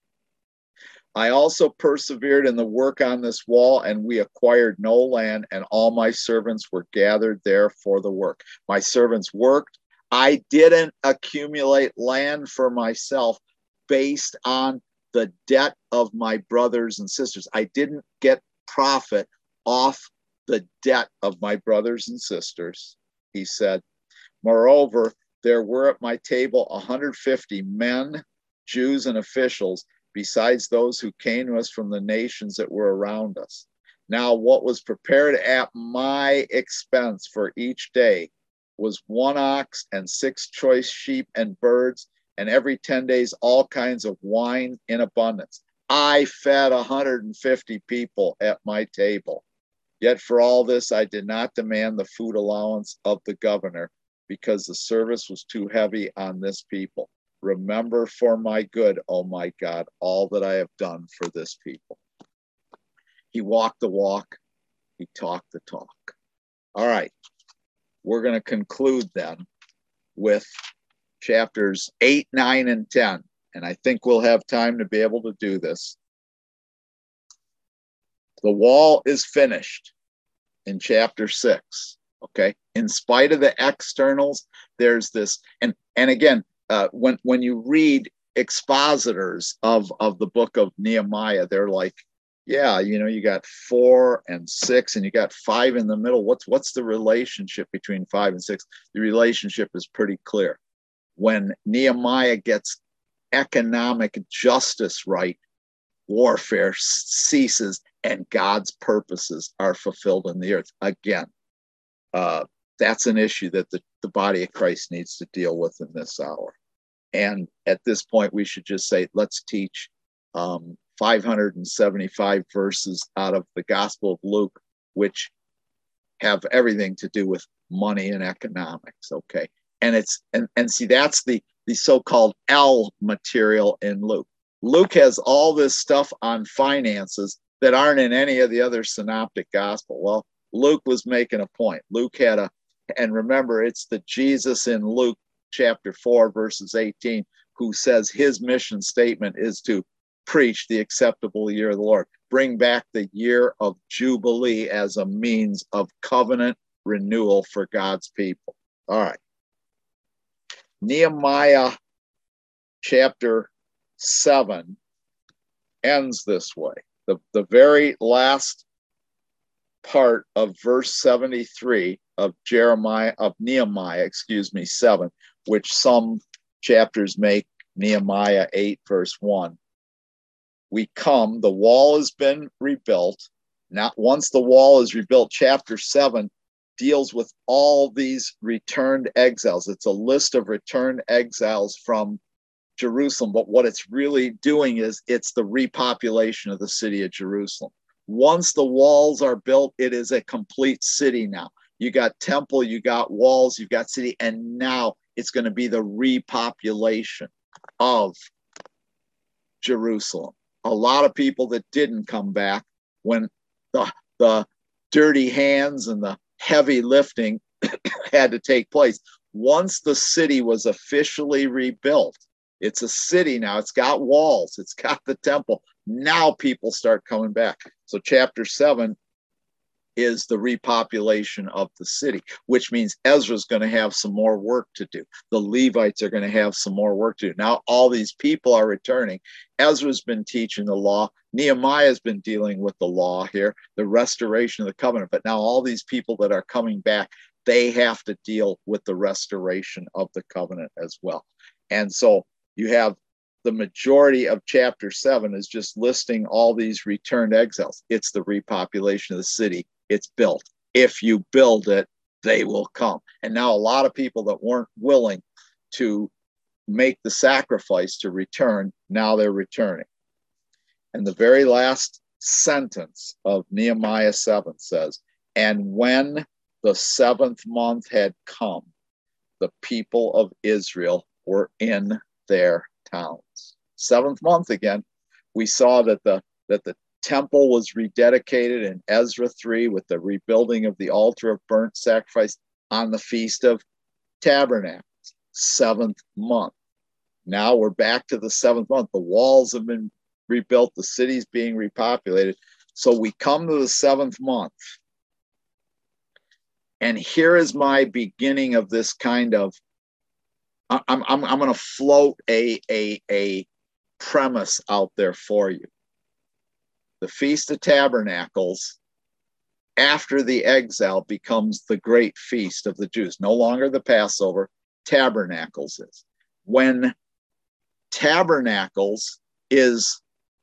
I also persevered in the work on this wall, and we acquired no land, and all my servants were gathered there for the work. My servants worked. I didn't accumulate land for myself based on the debt of my brothers and sisters. I didn't get profit off the debt of my brothers and sisters, he said. Moreover, there were at my table one hundred fifty men, Jews and officials, besides those who came to us from the nations that were around us. Now, what was prepared at my expense for each day was one ox and six choice sheep and birds, and every ten days all kinds of wine in abundance. I fed one hundred fifty people at my table. Yet for all this, I did not demand the food allowance of the governor, because the service was too heavy on this people. Remember for my good, oh my God, all that I have done for this people. He walked the walk, he talked the talk. All right, we're going to conclude then with chapters eight, nine, and ten. And I think we'll have time to be able to do this. The wall is finished in chapter six. Okay. In spite of the externals, there's this, and and again, uh, when when you read expositors of of the book of Nehemiah, they're like, yeah, you know, you got four and six, and you got five in the middle. What's what's the relationship between five and six? The relationship is pretty clear. When Nehemiah gets economic justice right, warfare ceases and God's purposes are fulfilled in the earth. Again, uh, that's an issue that the, the body of Christ needs to deal with in this hour. And at this point, we should just say, let's teach um, five hundred seventy-five verses out of the Gospel of Luke, which have everything to do with money and economics. Okay. And it's, and, and see, that's the, the so-called L material in Luke. Luke has all this stuff on finances that aren't in any of the other synoptic gospel. Well, Luke was making a point. Luke had a, and remember, it's the Jesus in Luke chapter four, verses eighteen, who says his mission statement is to preach the acceptable year of the Lord, bring back the year of Jubilee as a means of covenant renewal for God's people. All right. Nehemiah chapter seven ends this way. The, the very last part of verse seventy-three of Jeremiah, of Nehemiah, excuse me, seven, which some chapters make Nehemiah eight, verse one. We come, the wall has been rebuilt. Now, once the wall is rebuilt, chapter seven deals with all these returned exiles. It's a list of returned exiles from Jerusalem, but what it's really doing is it's the repopulation of the city of Jerusalem. Once the walls are built, it is a complete city now. You got temple, you got walls, you've got city, and now it's going to be the repopulation of Jerusalem. A lot of people that didn't come back when the, the dirty hands and the heavy lifting had to take place. Once the city was officially rebuilt, it's a city now. It's got walls. It's got the temple. Now people start coming back. So chapter seven is the repopulation of the city, which means Ezra's going to have some more work to do. The Levites are going to have some more work to do. Now all these people are returning. Ezra's been teaching the law. Nehemiah's been dealing with the law here, the restoration of the covenant. But now all these people that are coming back, they have to deal with the restoration of the covenant as well. And so you have the majority of chapter seven is just listing all these returned exiles. It's the repopulation of the city. It's built. If you build it, they will come. And now a lot of people that weren't willing to make the sacrifice to return, now they're returning. And the very last sentence of Nehemiah seven says, and when the seventh month had come, the people of Israel were in their towns. Seventh month again, we saw that the that the temple was rededicated in Ezra three with the rebuilding of the altar of burnt sacrifice on the Feast of Tabernacles, seventh month. Now we're back to the seventh month. The walls have been rebuilt, the city's being repopulated. So we come to the seventh month. And here is my beginning of this kind of, I'm, I'm, I'm going to float a, a, a premise out there for you. The Feast of Tabernacles, after the exile, becomes the great feast of the Jews. No longer the Passover, Tabernacles is. When Tabernacles is,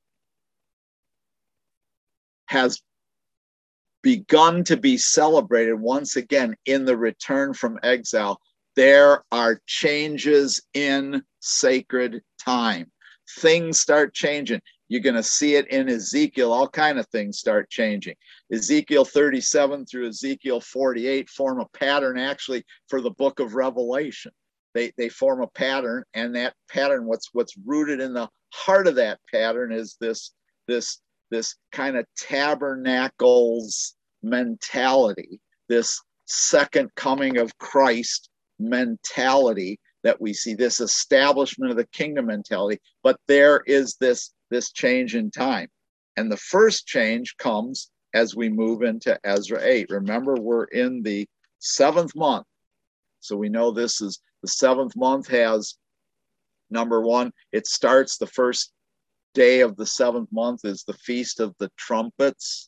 has begun to be celebrated once again in the return from exile, there are changes in sacred time. Things start changing. You're going to see it in Ezekiel. All kinds of things start changing. Ezekiel thirty-seven through Ezekiel forty-eight form a pattern actually for the book of Revelation. They, they form a pattern, and that pattern, what's what's rooted in the heart of that pattern is this, this, this kind of tabernacles mentality, this second coming of Christ mentality that we see, this establishment of the kingdom mentality. But there is this, this change in time. And the first change comes as we move into Ezra eight. Remember, we're in the seventh month. So we know this is the seventh month has, number one, it starts the first day of the seventh month is the Feast of the Trumpets.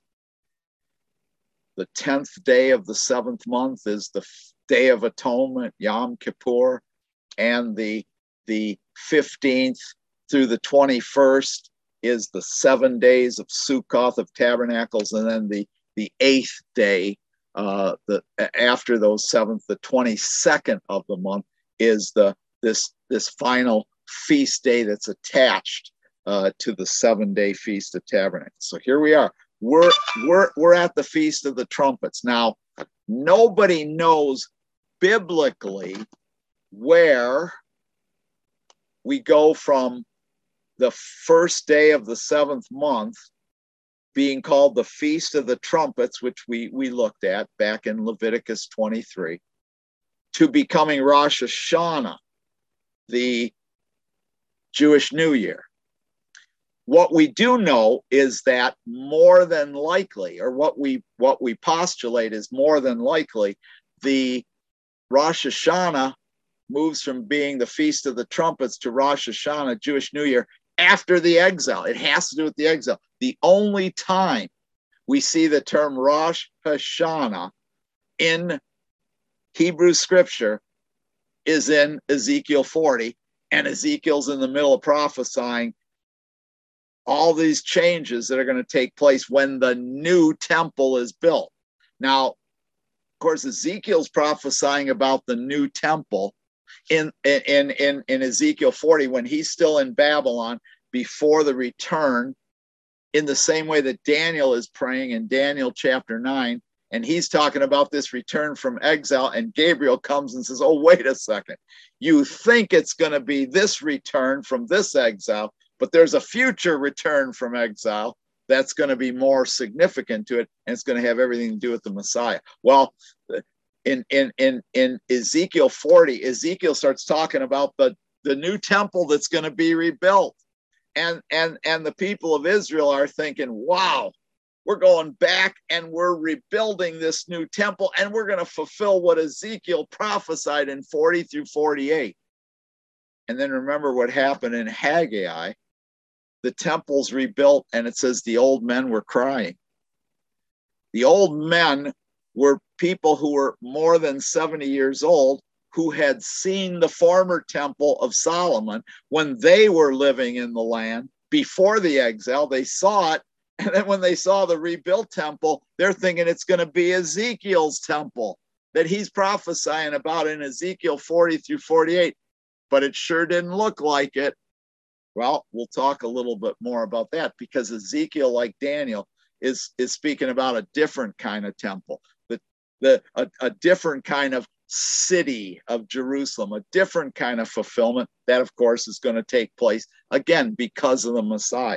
The tenth day of the seventh month is the Day of Atonement, Yom Kippur. And the, the fifteenth through the twenty-first is the seven days of Sukkoth, of Tabernacles. And then the, the eighth day, uh, the, after those seventh, the twenty-second of the month is the this, this final feast day that's attached uh, to the seven-day Feast of Tabernacles. So here we are. We're, we're, we're at the Feast of the Trumpets. Now, nobody knows biblically where we go from the first day of the seventh month being called the Feast of the Trumpets, which we, we looked at back in Leviticus twenty-three, to becoming Rosh Hashanah, the Jewish New Year. What we do know is that more than likely, or what we what we postulate is more than likely, the Rosh Hashanah moves from being the Feast of the Trumpets to Rosh Hashanah, Jewish New Year, after the exile. It has to do with the exile. The only time we see the term Rosh Hashanah in Hebrew scripture is in Ezekiel forty, and Ezekiel's in the middle of prophesying all these changes that are going to take place when the new temple is built. Now, of course, Ezekiel's prophesying about the new temple in, in, in, in Ezekiel forty when he's still in Babylon before the return, in the same way that Daniel is praying in Daniel chapter nine, and he's talking about this return from exile, and Gabriel comes and says, oh, wait a second. You think it's going to be this return from this exile, but there's a future return from exile that's going to be more significant to it, and it's going to have everything to do with the Messiah. Well, in in in in Ezekiel forty, Ezekiel starts talking about the, the new temple that's going to be rebuilt. And, and, and the people of Israel are thinking, wow, we're going back and we're rebuilding this new temple, and we're going to fulfill what Ezekiel prophesied in forty through forty-eight. And then remember what happened in Haggai. The temple's rebuilt, and it says the old men were crying. The old men were people who were more than seventy years old, who had seen the former temple of Solomon when they were living in the land before the exile. They saw it, and then when they saw the rebuilt temple, they're thinking it's going to be Ezekiel's temple that he's prophesying about in Ezekiel forty through forty-eight, but it sure didn't look like it. Well, we'll talk a little bit more about that, because Ezekiel, like Daniel, is, is speaking about a different kind of temple, the, the, a, a different kind of city of Jerusalem, a different kind of fulfillment that, of course, is going to take place, again, because of the Messiah.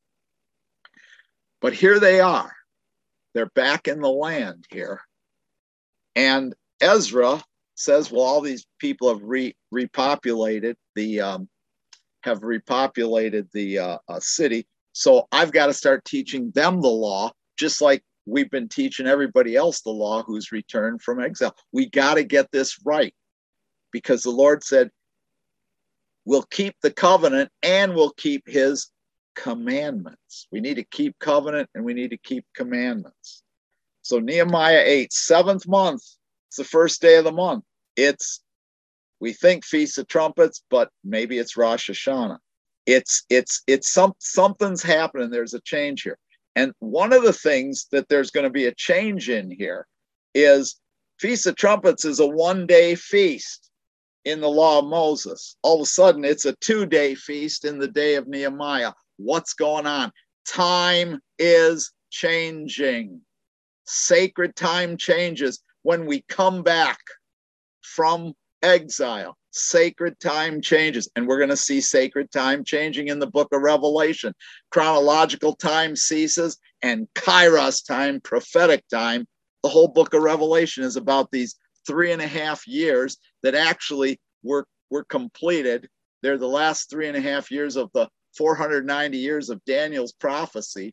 But here they are. They're back in the land here. And Ezra says, well, all these people have re repopulated the um, have repopulated the uh, uh, city. So I've got to start teaching them the law, just like we've been teaching everybody else the law who's returned from exile. We got to get this right, because the Lord said, we'll keep the covenant and we'll keep his commandments. We need to keep covenant and we need to keep commandments. So Nehemiah eight, seventh month, it's the first day of the month. It's, we think Feast of Trumpets, but maybe it's Rosh Hashanah. It's, it's, it's some, something's happening. There's a change here. And one of the things that there's going to be a change in here is Feast of Trumpets is a one-day feast in the law of Moses. All of a sudden, it's a two-day feast in the day of Nehemiah. What's going on? Time is changing. Sacred time changes when we come back from exile. Sacred time changes, and we're going to see sacred time changing in the book of Revelation. Chronological time ceases, and Kairos time, prophetic time. The whole book of Revelation is about these three and a half years that actually were, were completed. They're the last three and a half years of the four hundred ninety years of Daniel's prophecy.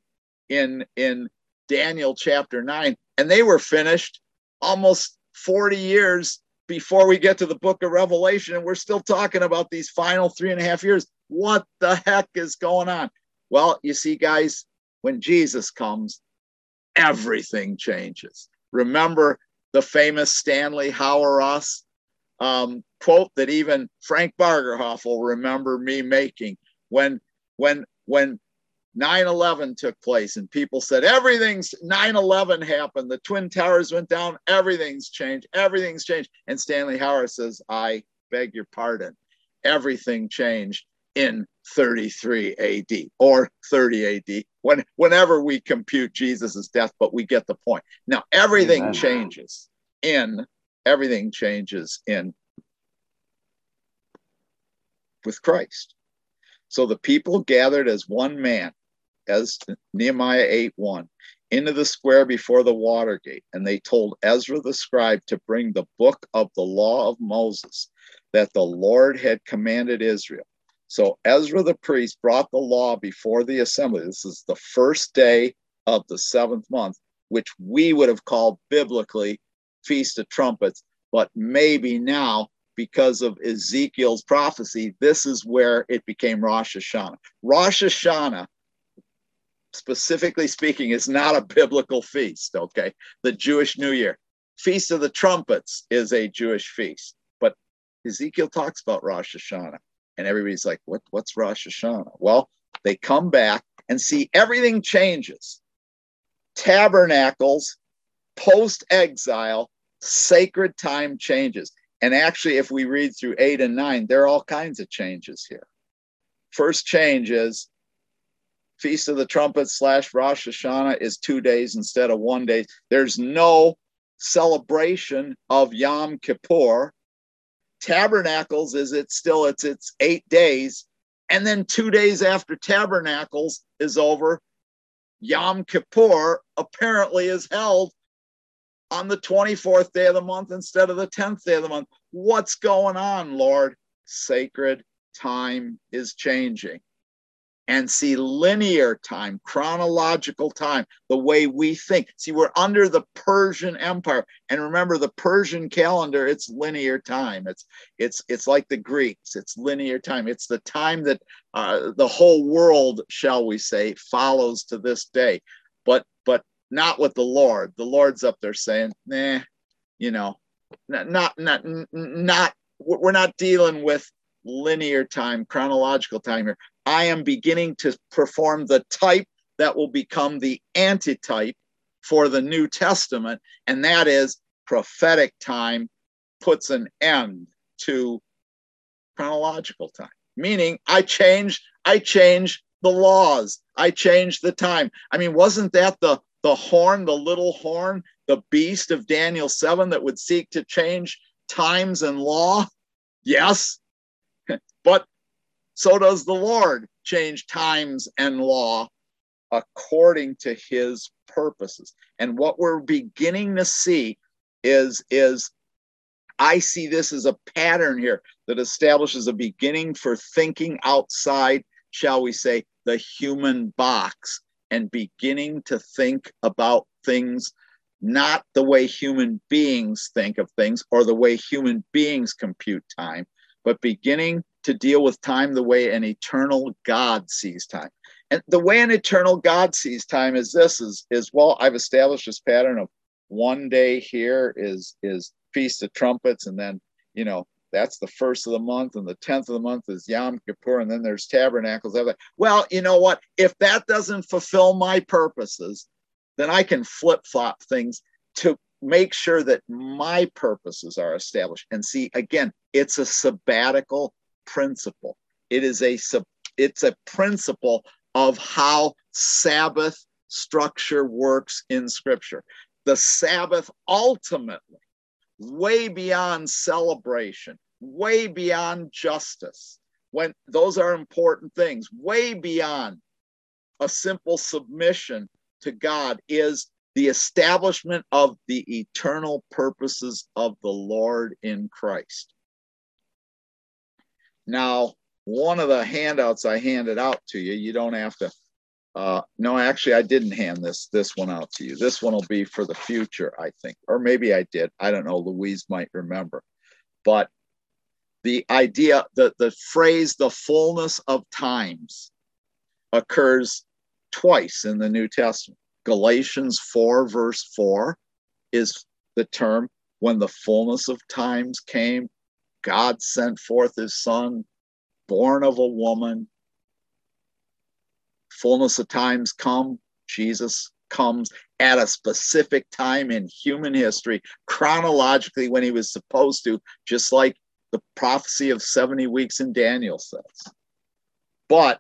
in, in Daniel chapter nine, and they were finished almost forty years before we get to the book of Revelation, and we're still talking about these final three and a half years. What the heck is going on? Well, you see, guys, when Jesus comes, everything changes. Remember the famous Stanley Hauerwas um, quote that even Frank Bargerhoff will remember me making when when when nine eleven took place and people said everything's nine eleven happened, the Twin Towers went down, everything's changed, everything's changed. And Stanley Hauerwas says, I beg your pardon, everything changed in thirty-three A D or thirty A D, when, whenever we compute Jesus's death, but we get the point. Now, everything Amen. changes in, everything changes in with Christ. So the people gathered as one man, as Nehemiah eight one, into the square before the water gate, and they told Ezra the scribe to bring the book of the law of Moses that the Lord had commanded Israel. So Ezra the priest brought the law before the assembly. This is the first day of the seventh month, which we would have called biblically Feast of Trumpets, but maybe now, because of Ezekiel's prophecy, this is where it became Rosh Hashanah. Rosh Hashanah, specifically speaking, is not a biblical feast, okay? The Jewish New Year. Feast of the Trumpets is a Jewish feast, but Ezekiel talks about Rosh Hashanah. And everybody's like, what, what's Rosh Hashanah? Well, they come back and see everything changes. Tabernacles, post-exile, sacred time changes. And actually, if we read through eight and nine, there are all kinds of changes here. First change is Feast of the Trumpets slash Rosh Hashanah is two days instead of one day. There's no celebration of Yom Kippur. Tabernacles is it's still it's it's eight days, and then two days after Tabernacles is over, Yom Kippur apparently is held on the twenty-fourth day of the month instead of the tenth day of the month. What's going on, Lord? Sacred time is changing. And see, linear time, chronological time, the way we think. See, we're under the Persian Empire. And remember, the Persian calendar, it's linear time. It's it's it's like the Greeks. It's linear time. It's the time that uh, the whole world, shall we say, follows to this day. But but not with the Lord. The Lord's up there saying, nah, you know, not not not, not we're not dealing with linear time, chronological time here. I am beginning to perform the type that will become the antitype for the New Testament, and that is prophetic time puts an end to chronological time. Meaning, I change, I change the laws, I change the time. I mean, wasn't that the the horn, the little horn, the beast of Daniel seven that would seek to change times and law? Yes, but so does the Lord change times and law according to his purposes. And what we're beginning to see is, is I see this as a pattern here that establishes a beginning for thinking outside, shall we say, the human box, and beginning to think about things not the way human beings think of things or the way human beings compute time, but beginning to deal with time the way an eternal God sees time. And the way an eternal God sees time is this, is, is well, I've established this pattern of one day here is, is Feast of Trumpets, and then, you know, that's the first of the month, and the tenth of the month is Yom Kippur, and then there's Tabernacles. Well, you know what? If that doesn't fulfill my purposes, then I can flip-flop things to make sure that my purposes are established. And see, again, it's a sabbatical principle. It is a it's a principle of how Sabbath structure works in Scripture. The Sabbath ultimately, way beyond celebration, way beyond justice, when those are important things, way beyond a simple submission to God, is the establishment of the eternal purposes of the Lord in Christ. Now, one of the handouts I handed out to you, you don't have to Uh, no, actually, I didn't hand this this one out to you. This one will be for the future, I think. Or maybe I did. I don't know. Louise might remember. But the idea, the, the phrase, the fullness of times, occurs twice in the New Testament. Galatians four, verse four, is the term when the fullness of times came. God sent forth his son, born of a woman. Fullness of times come. Jesus comes at a specific time in human history, chronologically when he was supposed to, just like the prophecy of seventy weeks in Daniel says. But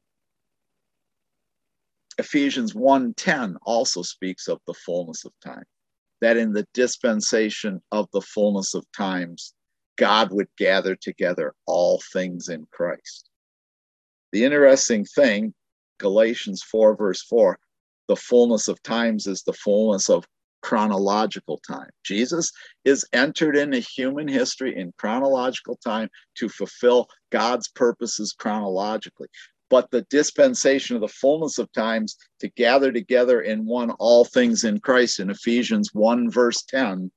Ephesians one ten also speaks of the fullness of time, that in the dispensation of the fullness of times, God would gather together all things in Christ. The interesting thing, Galatians four, verse four, the fullness of times is the fullness of chronological time. Jesus is entered into human history in chronological time to fulfill God's purposes chronologically. But the dispensation of the fullness of times to gather together in one all things in Christ in Ephesians one, verse ten,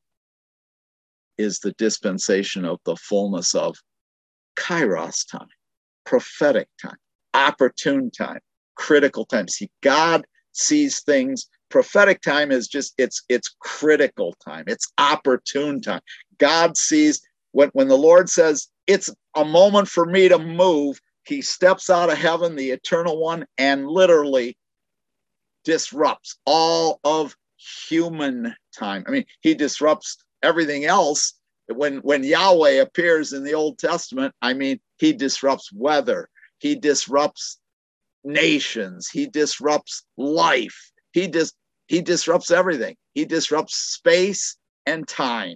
is the dispensation of the fullness of kairos time, prophetic time, opportune time, critical time. See, God sees things. Prophetic time is just, it's it's critical time. It's opportune time. God sees, when, when the Lord says, it's a moment for me to move, he steps out of heaven, the eternal one, and literally disrupts all of human time. I mean, he disrupts everything else. When, when Yahweh appears in the Old Testament, I mean, he disrupts weather. He disrupts nations. He disrupts life. He dis, he disrupts everything. He disrupts space and time.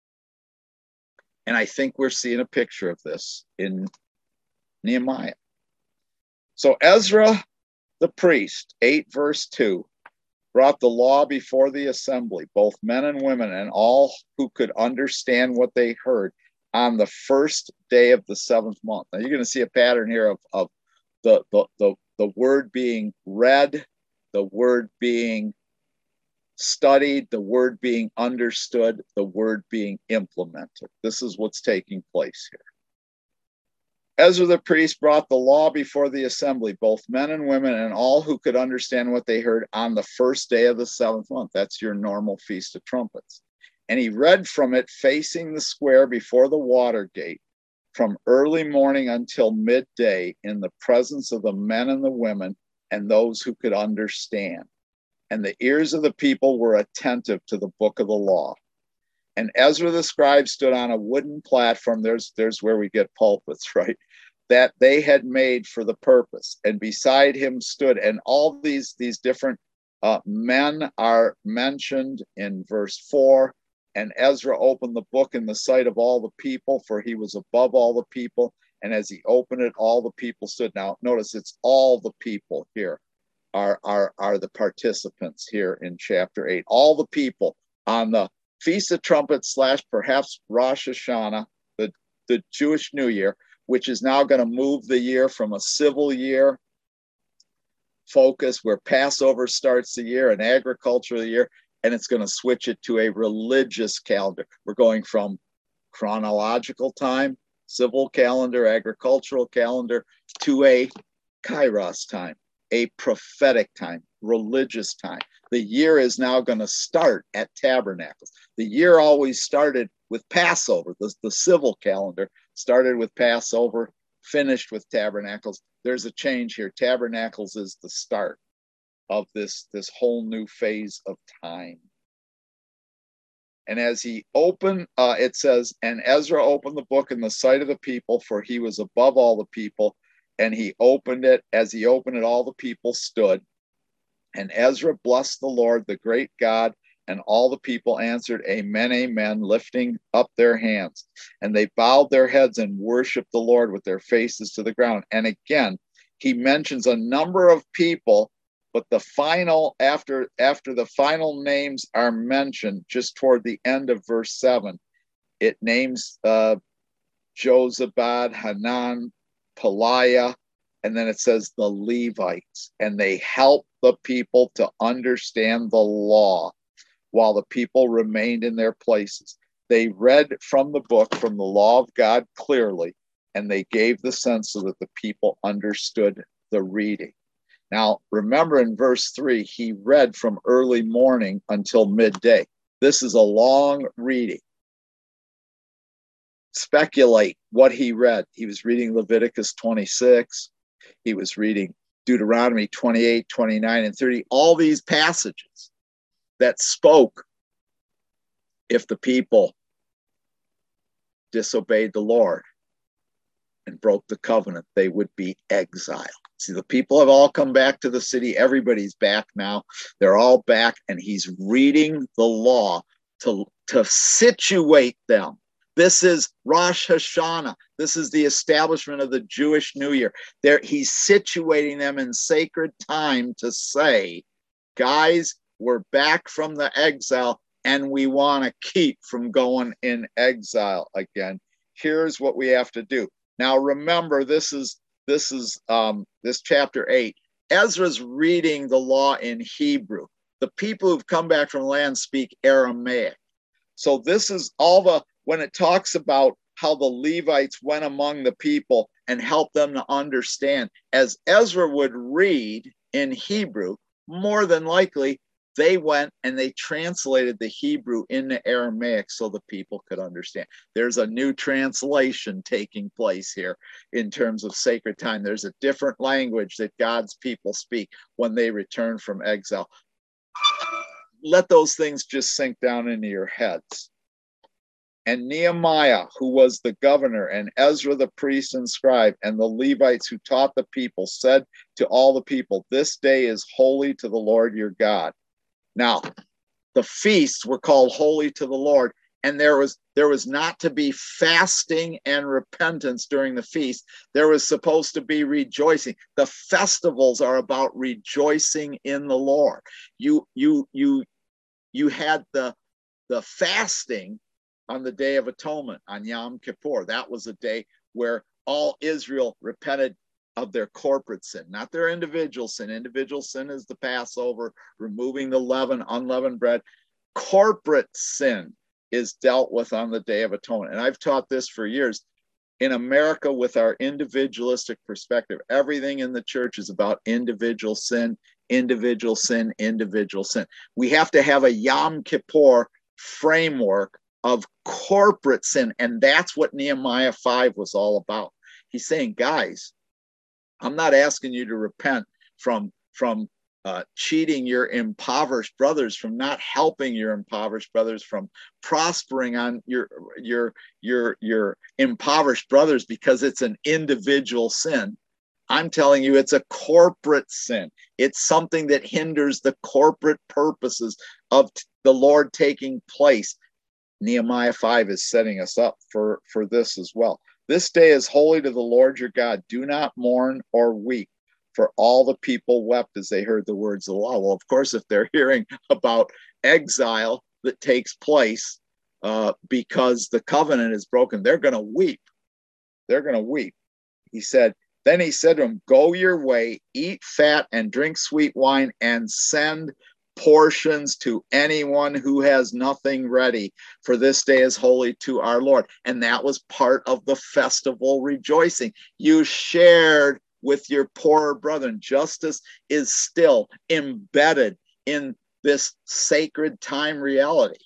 And I think we're seeing a picture of this in Nehemiah. So Ezra, the priest, eight verse two, brought the law before the assembly, both men and women, and all who could understand what they heard, on the first day of the seventh month. Now you're going to see a pattern here of, of the, the, the, the word being read, the word being studied, the word being understood, the word being implemented. This is what's taking place here. Ezra the priest brought the law before the assembly, both men and women, and all who could understand what they heard, on the first day of the seventh month. That's your normal Feast of Trumpets. And he read from it facing the square before the water gate, from early morning until midday, in the presence of the men and the women and those who could understand. And the ears of the people were attentive to the book of the law. And Ezra the scribe stood on a wooden platform. There's, there's where we get pulpits, right? That they had made for the purpose. And beside him stood, and all these, these different uh, men are mentioned in verse four. And Ezra opened the book in the sight of all the people, for he was above all the people. And as he opened it, all the people stood. Now, notice it's all the people here are, are, are the participants here in chapter eight. All the people on the Feast of Trumpets slash perhaps Rosh Hashanah, the, the Jewish New Year, which is now going to move the year from a civil year focus where Passover starts the year and agriculture the year, and it's going to switch it to a religious calendar. We're going from chronological time, civil calendar, agricultural calendar, to a kairos time, a prophetic time, religious time. The year is now going to start at Tabernacles. The year always started with Passover. The, the civil calendar started with Passover, finished with Tabernacles. There's a change here. Tabernacles is the start of this, this whole new phase of time. And as he opened, uh, it says, and Ezra opened the book in the sight of the people, for he was above all the people. And he opened it. As he opened it, all the people stood. And Ezra blessed the Lord, the great God, and all the people answered, Amen, amen, lifting up their hands. And they bowed their heads and worshiped the Lord with their faces to the ground. And again, he mentions a number of people, but the final, after, after the final names are mentioned, just toward the end of verse seven, it names uh, Jozabad, Hanan, Peliah, and then it says the Levites, and they helped the people to understand the law while the people remained in their places. They read from the book, from the law of God clearly, and they gave the sense so that the people understood the reading. Now, remember in verse three, he read from early morning until midday. This is a long reading. Speculate what he read. He was reading Leviticus twenty-six. He was reading Deuteronomy twenty-eight, twenty-nine, and thirty. All these passages that spoke if the people disobeyed the Lord and broke the covenant, they would be exiled. See, the people have all come back to the city. Everybody's back now. They're all back, and he's reading the law to, to situate them. This is Rosh Hashanah. This is the establishment of the Jewish New Year. There, he's situating them in sacred time to say, guys, we're back from the exile, and we want to keep from going in exile again. Here's what we have to do. Now, remember, this is this is um, this chapter eight. Ezra's reading the law in Hebrew. The people who've come back from land speak Aramaic. So this is all the, when it talks about how the Levites went among the people and helped them to understand, as Ezra would read in Hebrew, more than likely, they went and they translated the Hebrew into Aramaic so the people could understand. There's a new translation taking place here in terms of sacred time. There's a different language that God's people speak when they return from exile. Let those things just sink down into your heads. And Nehemiah, who was the governor, and Ezra the priest and scribe, and the Levites who taught the people, said to all the people, "This day is holy to the Lord your God." Now, the feasts were called holy to the Lord, and there was there was not to be fasting and repentance during the feast. There was supposed to be rejoicing. The festivals are about rejoicing in the Lord. You you you you had the the fasting on the Day of Atonement, on Yom Kippur. That was a day where all Israel repented of their corporate sin, not their individual sin. Individual sin is the Passover, removing the leaven, unleavened bread. Corporate sin is dealt with on the Day of Atonement. And I've taught this for years. In America, with our individualistic perspective, everything in the church is about individual sin, individual sin, individual sin. We have to have a Yom Kippur framework of corporate sin. And that's what Nehemiah five was all about. He's saying, guys, I'm not asking you to repent from, from uh, cheating your impoverished brothers, from not helping your impoverished brothers, from prospering on your, your, your, your impoverished brothers because it's an individual sin. I'm telling you, it's a corporate sin. It's something that hinders the corporate purposes of the Lord taking place. Nehemiah five is setting us up for, for this as well. This day is holy to the Lord your God. Do not mourn or weep, for all the people wept as they heard the words of the law. Well, of course, if they're hearing about exile that takes place uh, because the covenant is broken, they're going to weep. They're going to weep. He said, then he said to them, go your way, eat fat and drink sweet wine, and send portions to anyone who has nothing ready, for this day is holy to our Lord. And that was part of the festival rejoicing. You shared with your poorer brethren. Justice is still embedded in this sacred time reality.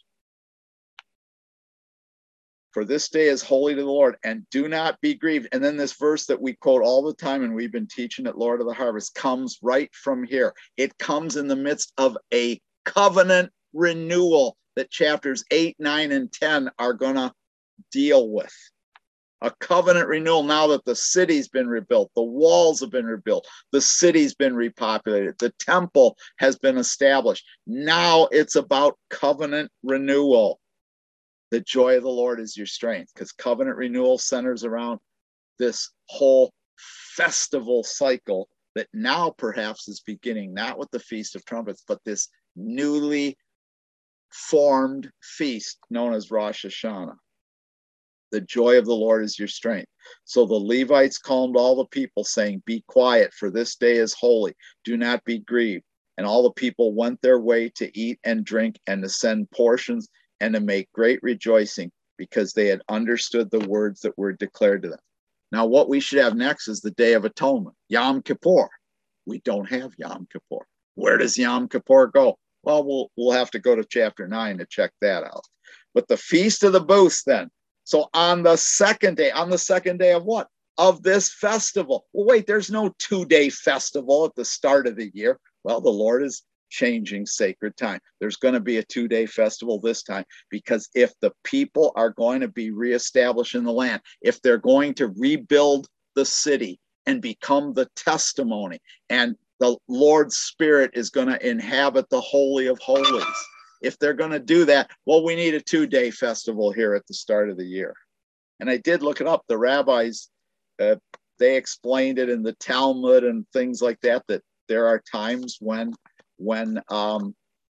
For this day is holy to the Lord, and do not be grieved. And then this verse that we quote all the time, and we've been teaching at Lord of the Harvest, comes right from here. It comes in the midst of a covenant renewal that chapters eight, nine, and ten are going to deal with. A covenant renewal now that the city's been rebuilt, the walls have been rebuilt, the city's been repopulated, the temple has been established. Now it's about covenant renewal. The joy of the Lord is your strength, because covenant renewal centers around this whole festival cycle that now perhaps is beginning, not with the Feast of Trumpets, but this newly formed feast known as Rosh Hashanah. The joy of the Lord is your strength. So the Levites calmed all the people, saying, be quiet, for this day is holy. Do not be grieved. And all the people went their way to eat and drink and to send portions and to make great rejoicing, because they had understood the words that were declared to them. Now, what we should have next is the Day of Atonement, Yom Kippur. We don't have Yom Kippur. Where does Yom Kippur go? Well, we'll we'll have to go to chapter nine to check that out. But the Feast of the Booths then. So on the second day, on the second day of what? Of this festival. Well, wait, there's no two-day festival at the start of the year. Well, the Lord is changing sacred time. There's going to be a two-day festival this time, because if the people are going to be reestablished in the land, if they're going to rebuild the city and become the testimony, and the Lord's Spirit is going to inhabit the Holy of Holies, if they're going to do that, well, we need a two-day festival here at the start of the year. And I did look it up. The rabbis, uh, they explained it in the Talmud and things like that, that there are times when when um,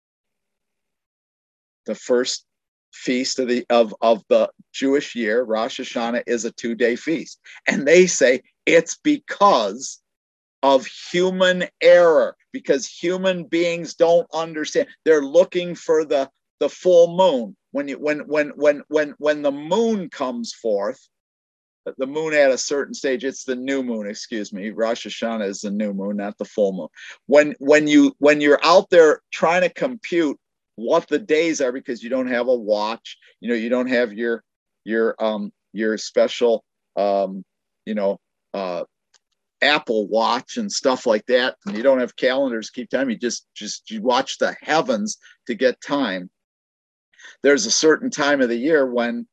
the first feast of the of, of the Jewish year, Rosh Hashanah, is a two-day feast. And they say it's because of human error, because human beings don't understand. They're looking for the, the full moon. When you when when when when when the moon comes forth, the moon at a certain stage, it's the new moon, excuse me. Rosh Hashanah is the new moon, not the full moon. When when you when you're out there trying to compute what the days are, because you don't have a watch, you know, you don't have your your um your special um you know uh Apple Watch and stuff like that, and you don't have calendars to keep time, you just just you watch the heavens to get time. There's a certain time of the year when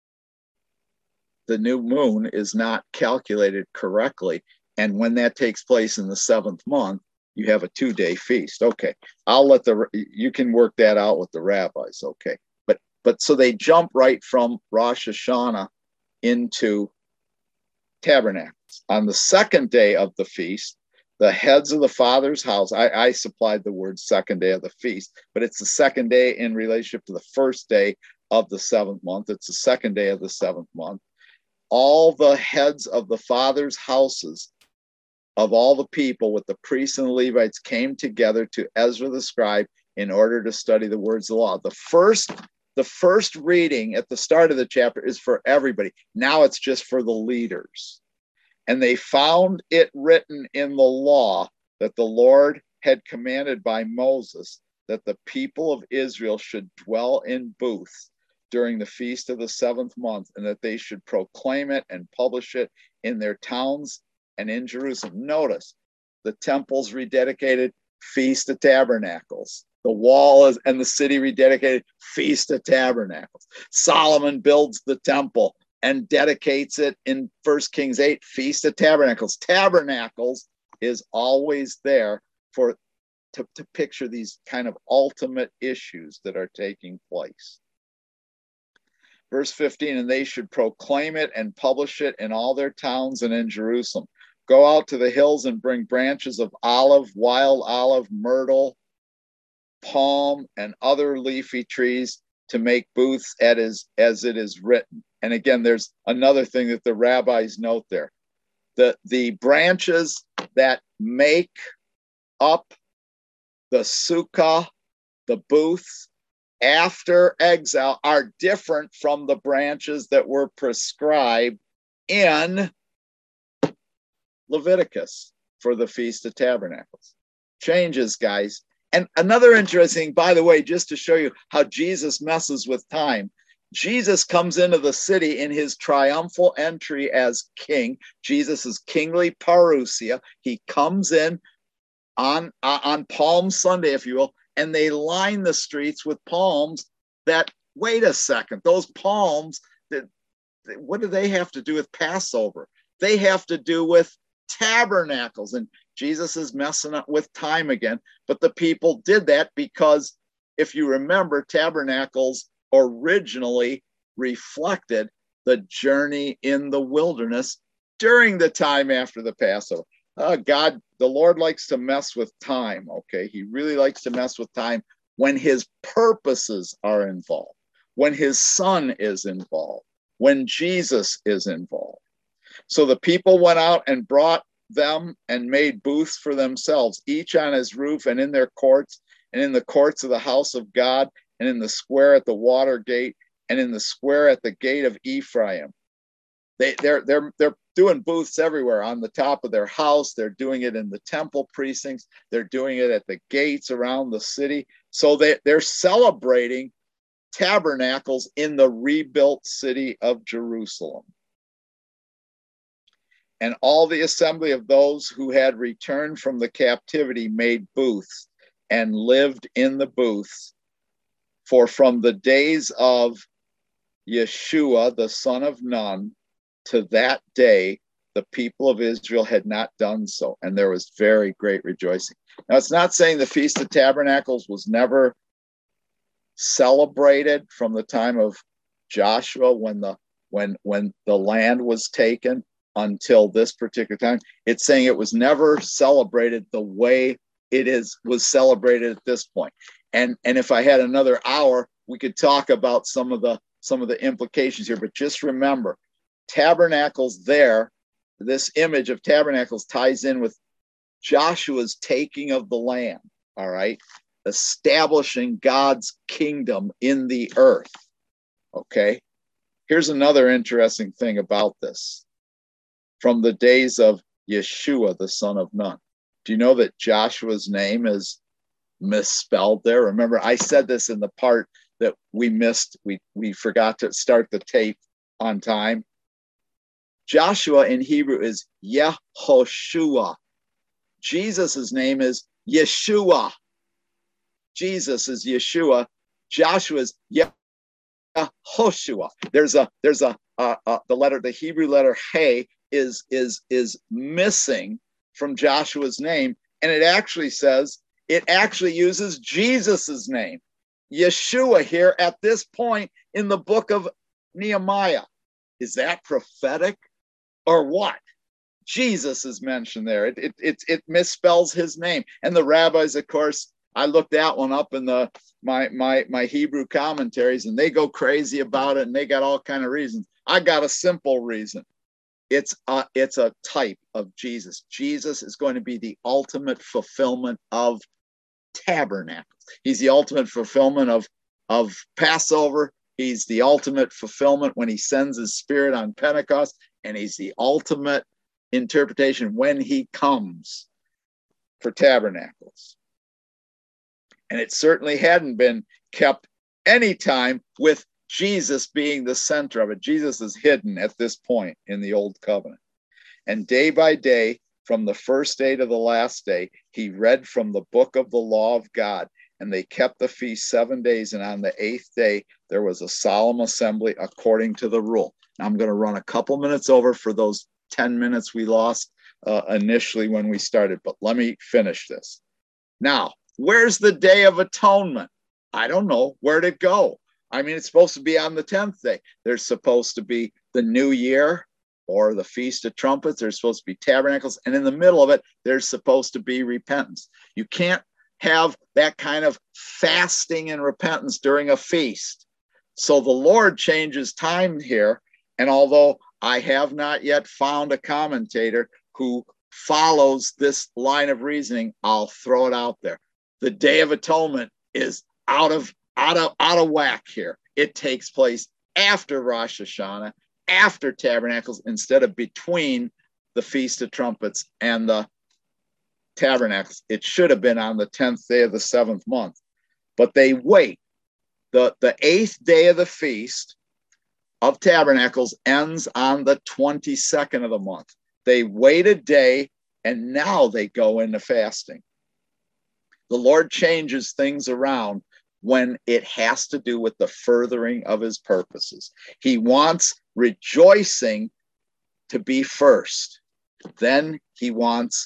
the new moon is not calculated correctly, and when that takes place in the seventh month, you have a two-day feast. Okay, I'll let the you can work that out with the rabbis. Okay, but but so they jump right from Rosh Hashanah into Tabernacles. On the second day of the feast, the heads of the father's house, I, I supplied the word second day of the feast, but it's the second day in relationship to the first day of the seventh month. It's the second day of the seventh month. All the heads of the father's houses of all the people with the priests and the Levites came together to Ezra the scribe in order to study the words of the law. The first, the first reading at the start of the chapter is for everybody. Now it's just for the leaders. And they found it written in the law that the Lord had commanded by Moses that the people of Israel should dwell in booths during the feast of the seventh month, and that they should proclaim it and publish it in their towns and in Jerusalem. Notice, the temple's rededicated, Feast of Tabernacles. The wall is, and the city rededicated, Feast of Tabernacles. Solomon builds the temple and dedicates it in First Kings eight, Feast of Tabernacles. Tabernacles is always there for to, to picture these kind of ultimate issues that are taking place. Verse fifteen, and they should proclaim it and publish it in all their towns and in Jerusalem. Go out to the hills and bring branches of olive, wild olive, myrtle, palm, and other leafy trees to make booths as, as it is written. And again, there's another thing that the rabbis note there. The, the branches that make up the sukkah, the booths, after exile are different from the branches that were prescribed in Leviticus for the Feast of Tabernacles. Changes, guys. And another interesting, by the way, just to show you how Jesus messes with time, Jesus comes into the city in his triumphal entry as king. Jesus is kingly parousia. He comes in on, uh, on Palm Sunday, if you will, and they line the streets with palms that, wait a second, those palms, that, what do they have to do with Passover? They have to do with tabernacles. And Jesus is messing up with time again. But the people did that because, if you remember, tabernacles originally reflected the journey in the wilderness during the time after the Passover. Uh, God, the Lord likes to mess with time, okay? He really likes to mess with time when his purposes are involved, when his son is involved, when Jesus is involved. So the people went out and brought them and made booths for themselves, each on his roof and in their courts, and in the courts of the house of God, and in the square at the water gate, and in the square at the gate of Ephraim. They, they're, they're, they're doing booths everywhere, on the top of their house. They're doing it in the temple precincts. They're doing it at the gates around the city. So they, they're celebrating tabernacles in the rebuilt city of Jerusalem. And all the assembly of those who had returned from the captivity made booths and lived in the booths. For from the days of Yeshua, the son of Nun, to that day, the people of Israel had not done so, and there was very great rejoicing. Now, it's not saying the Feast of Tabernacles was never celebrated from the time of Joshua, when the when when the land was taken, until this particular time. It's saying it was never celebrated the way it is was celebrated at this point. And and if I had another hour, we could talk about some of the some of the implications here. But just remember, tabernacles there, this image of tabernacles ties in with Joshua's taking of the land, all right? Establishing God's kingdom in the earth, okay? Here's another interesting thing about this. From the days of Yeshua, the son of Nun. Do you know that Joshua's name is misspelled there? Remember, I said this in the part that we missed. We, we forgot to start the tape on time. Joshua in Hebrew is Yehoshua. Jesus' name is Yeshua. Jesus is Yeshua. Joshua is Yehoshua. There's a, there's a, uh, uh, the letter, the Hebrew letter He is, is, is missing from Joshua's name. And it actually says, it actually uses Jesus's name, Yeshua, here at this point in the book of Nehemiah. Is that prophetic or what? Jesus is mentioned there. It, it, it, it misspells his name. And the rabbis, of course, I looked that one up in the my my my Hebrew commentaries, and they go crazy about it, and they got all kind of reasons. I got a simple reason. It's a, it's a type of Jesus. Jesus is going to be the ultimate fulfillment of tabernacles. He's the ultimate fulfillment of, of Passover. He's the ultimate fulfillment when he sends his spirit on Pentecost, and he's the ultimate interpretation when he comes for tabernacles. And it certainly hadn't been kept any time with Jesus being the center of it. Jesus is hidden at this point in the Old Covenant. And day by day, from the first day to the last day, he read from the book of the law of God. And they kept the feast seven days. And on the eighth day, there was a solemn assembly according to the rule. Now, I'm going to run a couple minutes over for those ten minutes we lost uh, initially when we started. But let me finish this. Now, where's the Day of Atonement? I don't know. Where'd it go? I mean, it's supposed to be on the tenth day. There's supposed to be the New Year or the Feast of Trumpets. There's supposed to be tabernacles. And in the middle of it, there's supposed to be repentance. You can't have that kind of fasting and repentance during a feast. So the Lord changes time here. And although I have not yet found a commentator who follows this line of reasoning, I'll throw it out there. The Day of Atonement is out of out of out of whack here. It takes place after Rosh Hashanah, after Tabernacles, instead of between the Feast of Trumpets and the Tabernacles. It should have been on the tenth day of the seventh month, but they wait. The, the eighth day of the Feast of Tabernacles ends on the twenty-second of the month. They wait a day, and now they go into fasting. The Lord changes things around when it has to do with the furthering of his purposes. He wants rejoicing to be first. Then he wants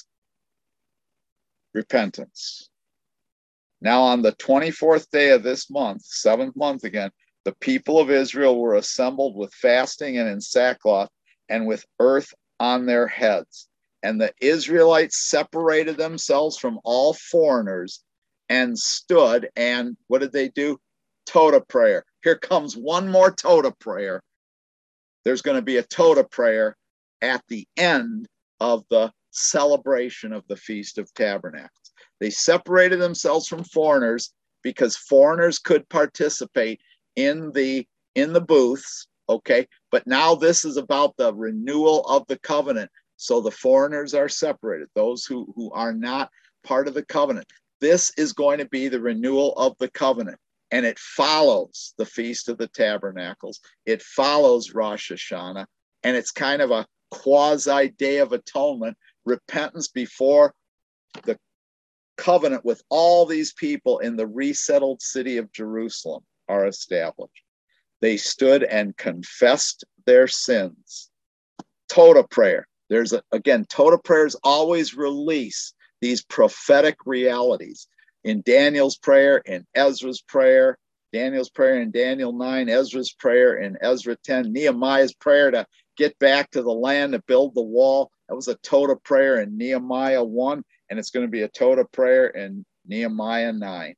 repentance. Now, on the twenty-fourth day of this month, seventh month again, the people of Israel were assembled with fasting and in sackcloth and with earth on their heads. And the Israelites separated themselves from all foreigners and stood, and what did they do? Toda prayer. Here comes one more Toda prayer. there's going to be a Toda prayer at the end of the celebration of the Feast of Tabernacles. They separated themselves from foreigners because foreigners could participate in the in the booths, okay? But now this is about the renewal of the covenant. So the foreigners are separated, those who, who are not part of the covenant. This is going to be the renewal of the covenant, and it follows the Feast of the Tabernacles. It follows Rosh Hashanah, and it's kind of a quasi Day of Atonement, repentance before the covenant with all these people in the resettled city of Jerusalem are established. They stood and confessed their sins. Toda prayer. There's a, again, Toda prayers always release these prophetic realities. In Daniel's prayer, in Ezra's prayer, Daniel's prayer in Daniel nine, Ezra's prayer in Ezra ten, Nehemiah's prayer to get back to the land to build the wall. That was a Toda prayer in Nehemiah one, and it's going to be a Toda prayer in Nehemiah nine.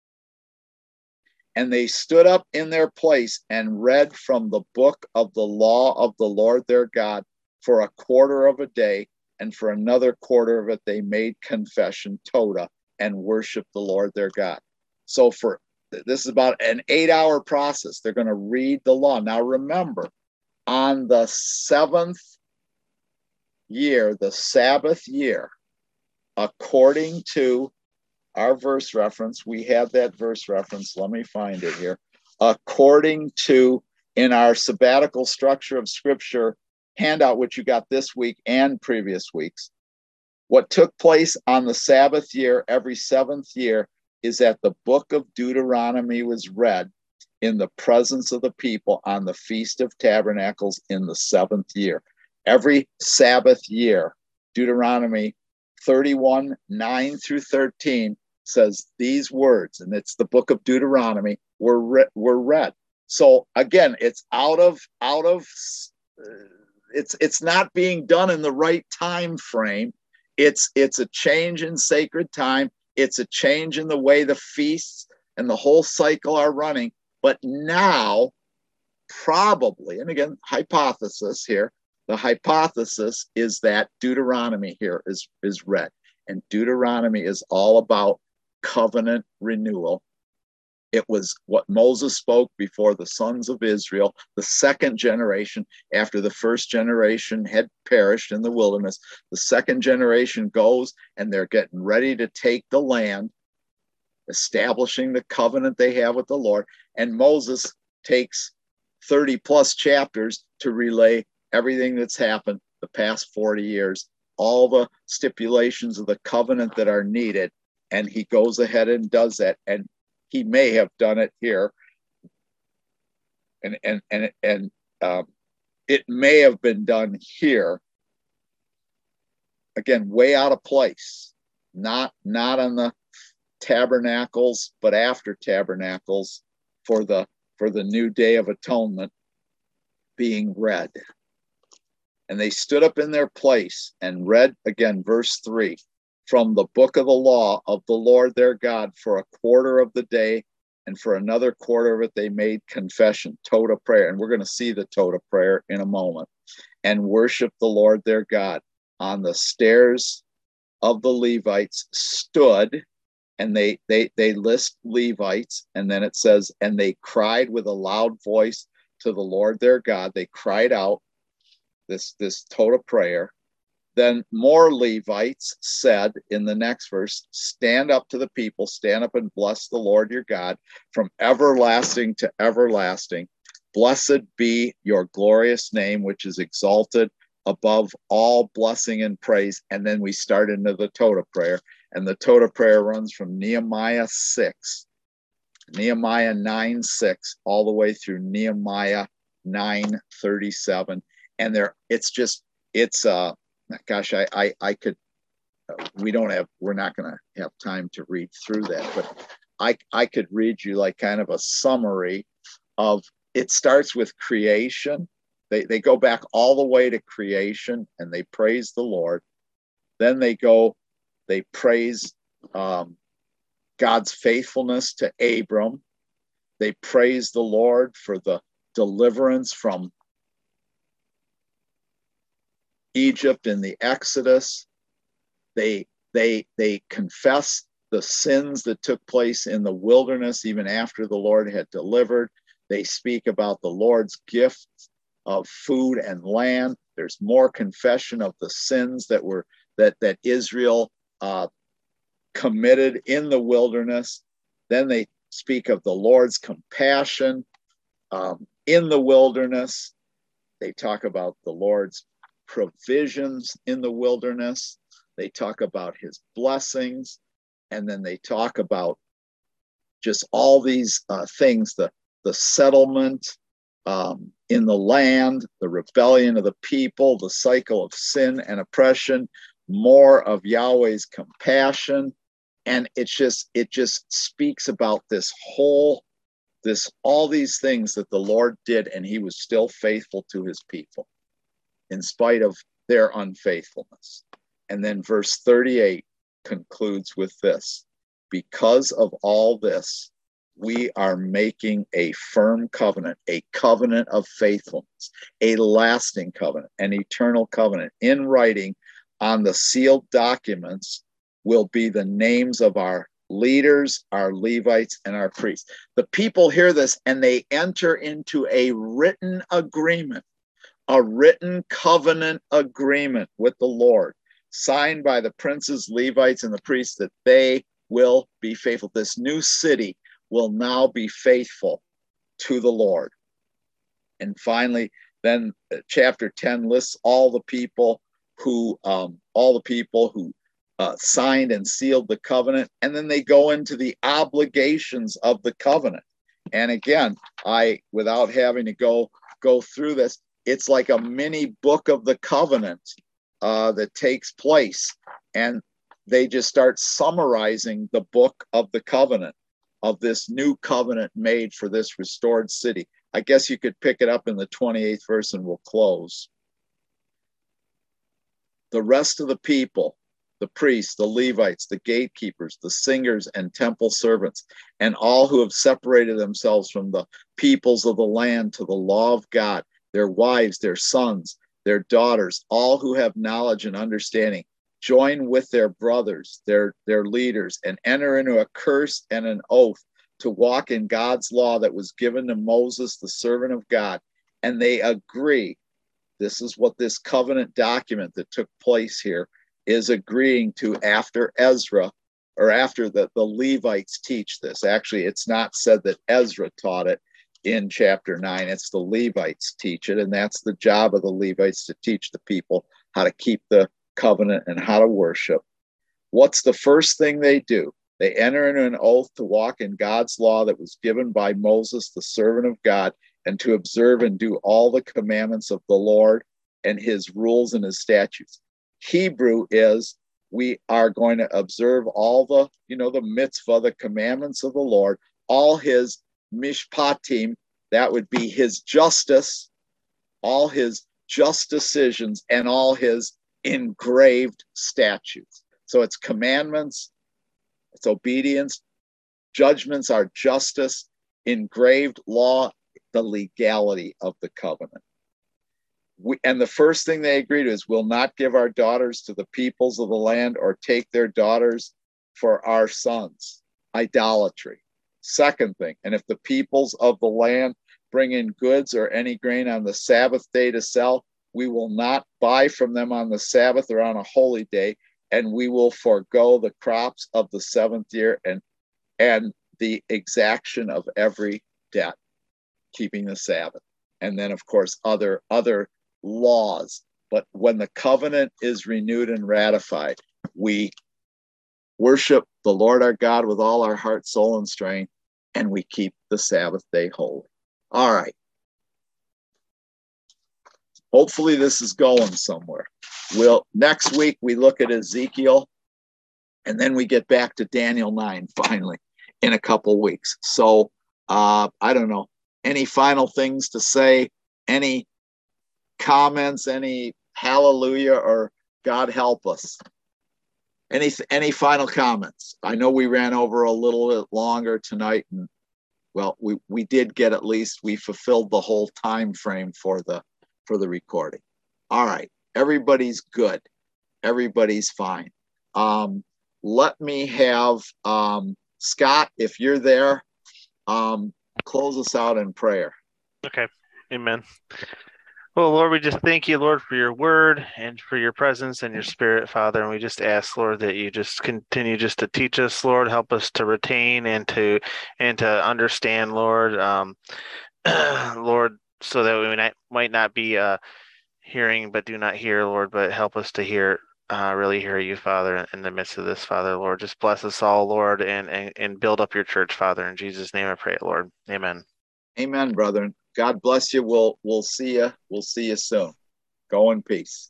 And they stood up in their place and read from the book of the law of the Lord their God for a quarter of a day, and for another quarter of it they made confession, Toda, and worshiped the Lord their God. So for this is about an eight-hour process. They're going to read the law. Now remember, on the seventh year, the Sabbath year, according to our verse reference, we have that verse reference. Let me find it here. According to, in our sabbatical structure of scripture handout, which you got this week and previous weeks, what took place on the Sabbath year, every seventh year, is that the book of Deuteronomy was read in the presence of the people on the Feast of Tabernacles in the seventh year. Every Sabbath year, Deuteronomy thirty-one, nine through thirteen says these words, and it's the book of Deuteronomy, were, re- were read. So again, it's out of, out of, uh, it's, it's not being done in the right time frame. It's, it's a change in sacred time. It's a change in the way the feasts and the whole cycle are running. But now, probably, and again, hypothesis here, the hypothesis is that Deuteronomy here is, is read. And Deuteronomy is all about covenant renewal. It was what Moses spoke before the sons of Israel, the second generation after the first generation had perished in the wilderness. The second generation goes and they're getting ready to take the land, establishing the covenant they have with the Lord. And Moses takes thirty plus chapters to relay everything that's happened the past forty years, all the stipulations of the covenant that are needed. And he goes ahead and does that. And he may have done it here. And, and, and, and um, it may have been done here. Again, way out of place, not, not on the tabernacles, but after tabernacles for the, for the new Day of Atonement being read. And they stood up in their place and read, again, verse three, from the book of the law of the Lord their God for a quarter of the day, and for another quarter of it they made confession, Toda prayer. And we're going to see the Toda prayer in a moment. And worship the Lord their God. On the stairs of the Levites stood, and they, they, they list Levites, and then it says, and they cried with a loud voice to the Lord their God. They cried out this, this Toda prayer. Then more Levites said in the next verse, stand up to the people, stand up and bless the Lord your God from everlasting to everlasting. Blessed be your glorious name, which is exalted above all blessing and praise. And then we start into the Toda prayer. And the Toda prayer runs from Nehemiah six, Nehemiah nine, six, all the way through Nehemiah nine, thirty-seven. And there, it's just, it's, uh, gosh, I, I, I could, uh, we don't have, we're not going to have time to read through that, but I, I could read you like kind of a summary of, it starts with creation. They, they go back all the way to creation and they praise the Lord. Then they go, they praise um, God's faithfulness to Abram. They praise the Lord for the deliverance from Egypt in the Exodus. They, they, they confess the sins that took place in the wilderness even after the Lord had delivered. They speak about the Lord's gift of food and land. There's more confession of the sins that were that that Israel uh, committed in the wilderness. Then they speak of the Lord's compassion um, in the wilderness. They talk about the Lord's provisions in the wilderness. They talk about his blessings. And then they talk about just all these uh, things, the, the settlement um, in the land, the rebellion of the people, the cycle of sin and oppression, more of Yahweh's compassion. And it's just, it just speaks about this whole, this, all these things that the Lord did, and he was still faithful to his people in spite of their unfaithfulness. And then verse thirty-eight concludes with this: because of all this, we are making a firm covenant, a covenant of faithfulness, a lasting covenant, an eternal covenant. In writing on the sealed documents will be the names of our leaders, our Levites, and our priests. The people hear this and they enter into a written agreement, a written covenant agreement with the Lord, signed by the princes, Levites, and the priests, that they will be faithful. This new city will now be faithful to the Lord. And finally, then chapter ten lists all the people who, um, all the people who uh, signed and sealed the covenant. And then they go into the obligations of the covenant. And again, I, without having to go, go through this, it's like a mini book of the covenant uh, that takes place. And they just start summarizing the book of the covenant, of this new covenant made for this restored city. I guess you could pick it up in the twenty-eighth verse and we'll close. The rest of the people, the priests, the Levites, the gatekeepers, the singers and temple servants, and all who have separated themselves from the peoples of the land to the law of God, their wives, their sons, their daughters, all who have knowledge and understanding, join with their brothers, their, their leaders, and enter into a curse and an oath to walk in God's law that was given to Moses, the servant of God. And they agree. This is what this covenant document that took place here is agreeing to after Ezra, or after the, the Levites teach this. Actually, it's not said that Ezra taught it in chapter nine. It's the Levites teach it, and that's the job of the Levites, to teach the people how to keep the covenant and how to worship. What's the first thing they do? They enter into an oath to walk in God's law that was given by Moses, the servant of God, and to observe and do all the commandments of the Lord and his rules and his statutes. Hebrew is, we are going to observe all the, you know, the mitzvah, the commandments of the Lord, all his mishpatim, that would be his justice, all his just decisions, and all his engraved statutes. So it's commandments, it's obedience, judgments are justice, engraved law, the legality of the covenant. We, and the first thing they agree to is, we'll not give our daughters to the peoples of the land or take their daughters for our sons. Idolatry. Second thing, and if the peoples of the land bring in goods or any grain on the Sabbath day to sell, we will not buy from them on the Sabbath or on a holy day, and we will forego the crops of the seventh year and, and the exaction of every debt, keeping the Sabbath. And then, of course, other, other laws. But when the covenant is renewed and ratified, we worship the Lord our God with all our heart, soul, and strength, and we keep the Sabbath day holy. All right. Hopefully this is going somewhere. We'll, next week we look at Ezekiel, and then we get back to Daniel nine finally in a couple weeks. So uh, I don't know. Any final things to say? Any comments? Any hallelujah or God help us? Any any final comments? I know we ran over a little bit longer tonight, and well, we we did get, at least we fulfilled the whole time frame for the for the recording. All right. everybody's good. Everybody's fine. Um, let me have um, Scott, if you're there, um, close us out in prayer. Okay. Amen. Well, Lord, we just thank you, Lord, for your word and for your presence and your spirit, Father. And we just ask, Lord, that you just continue just to teach us, Lord, help us to retain and to and to understand, Lord, um, Lord, so that we might might not be uh, hearing but do not hear, Lord, but help us to hear, uh, really hear you, Father, in the midst of this, Father, Lord. Just bless us all, Lord, and and, and build up your church, Father. In Jesus' name I pray it, Lord. Amen. Amen, brethren. God bless you. We'll we'll see you. We'll see you soon. Go in peace.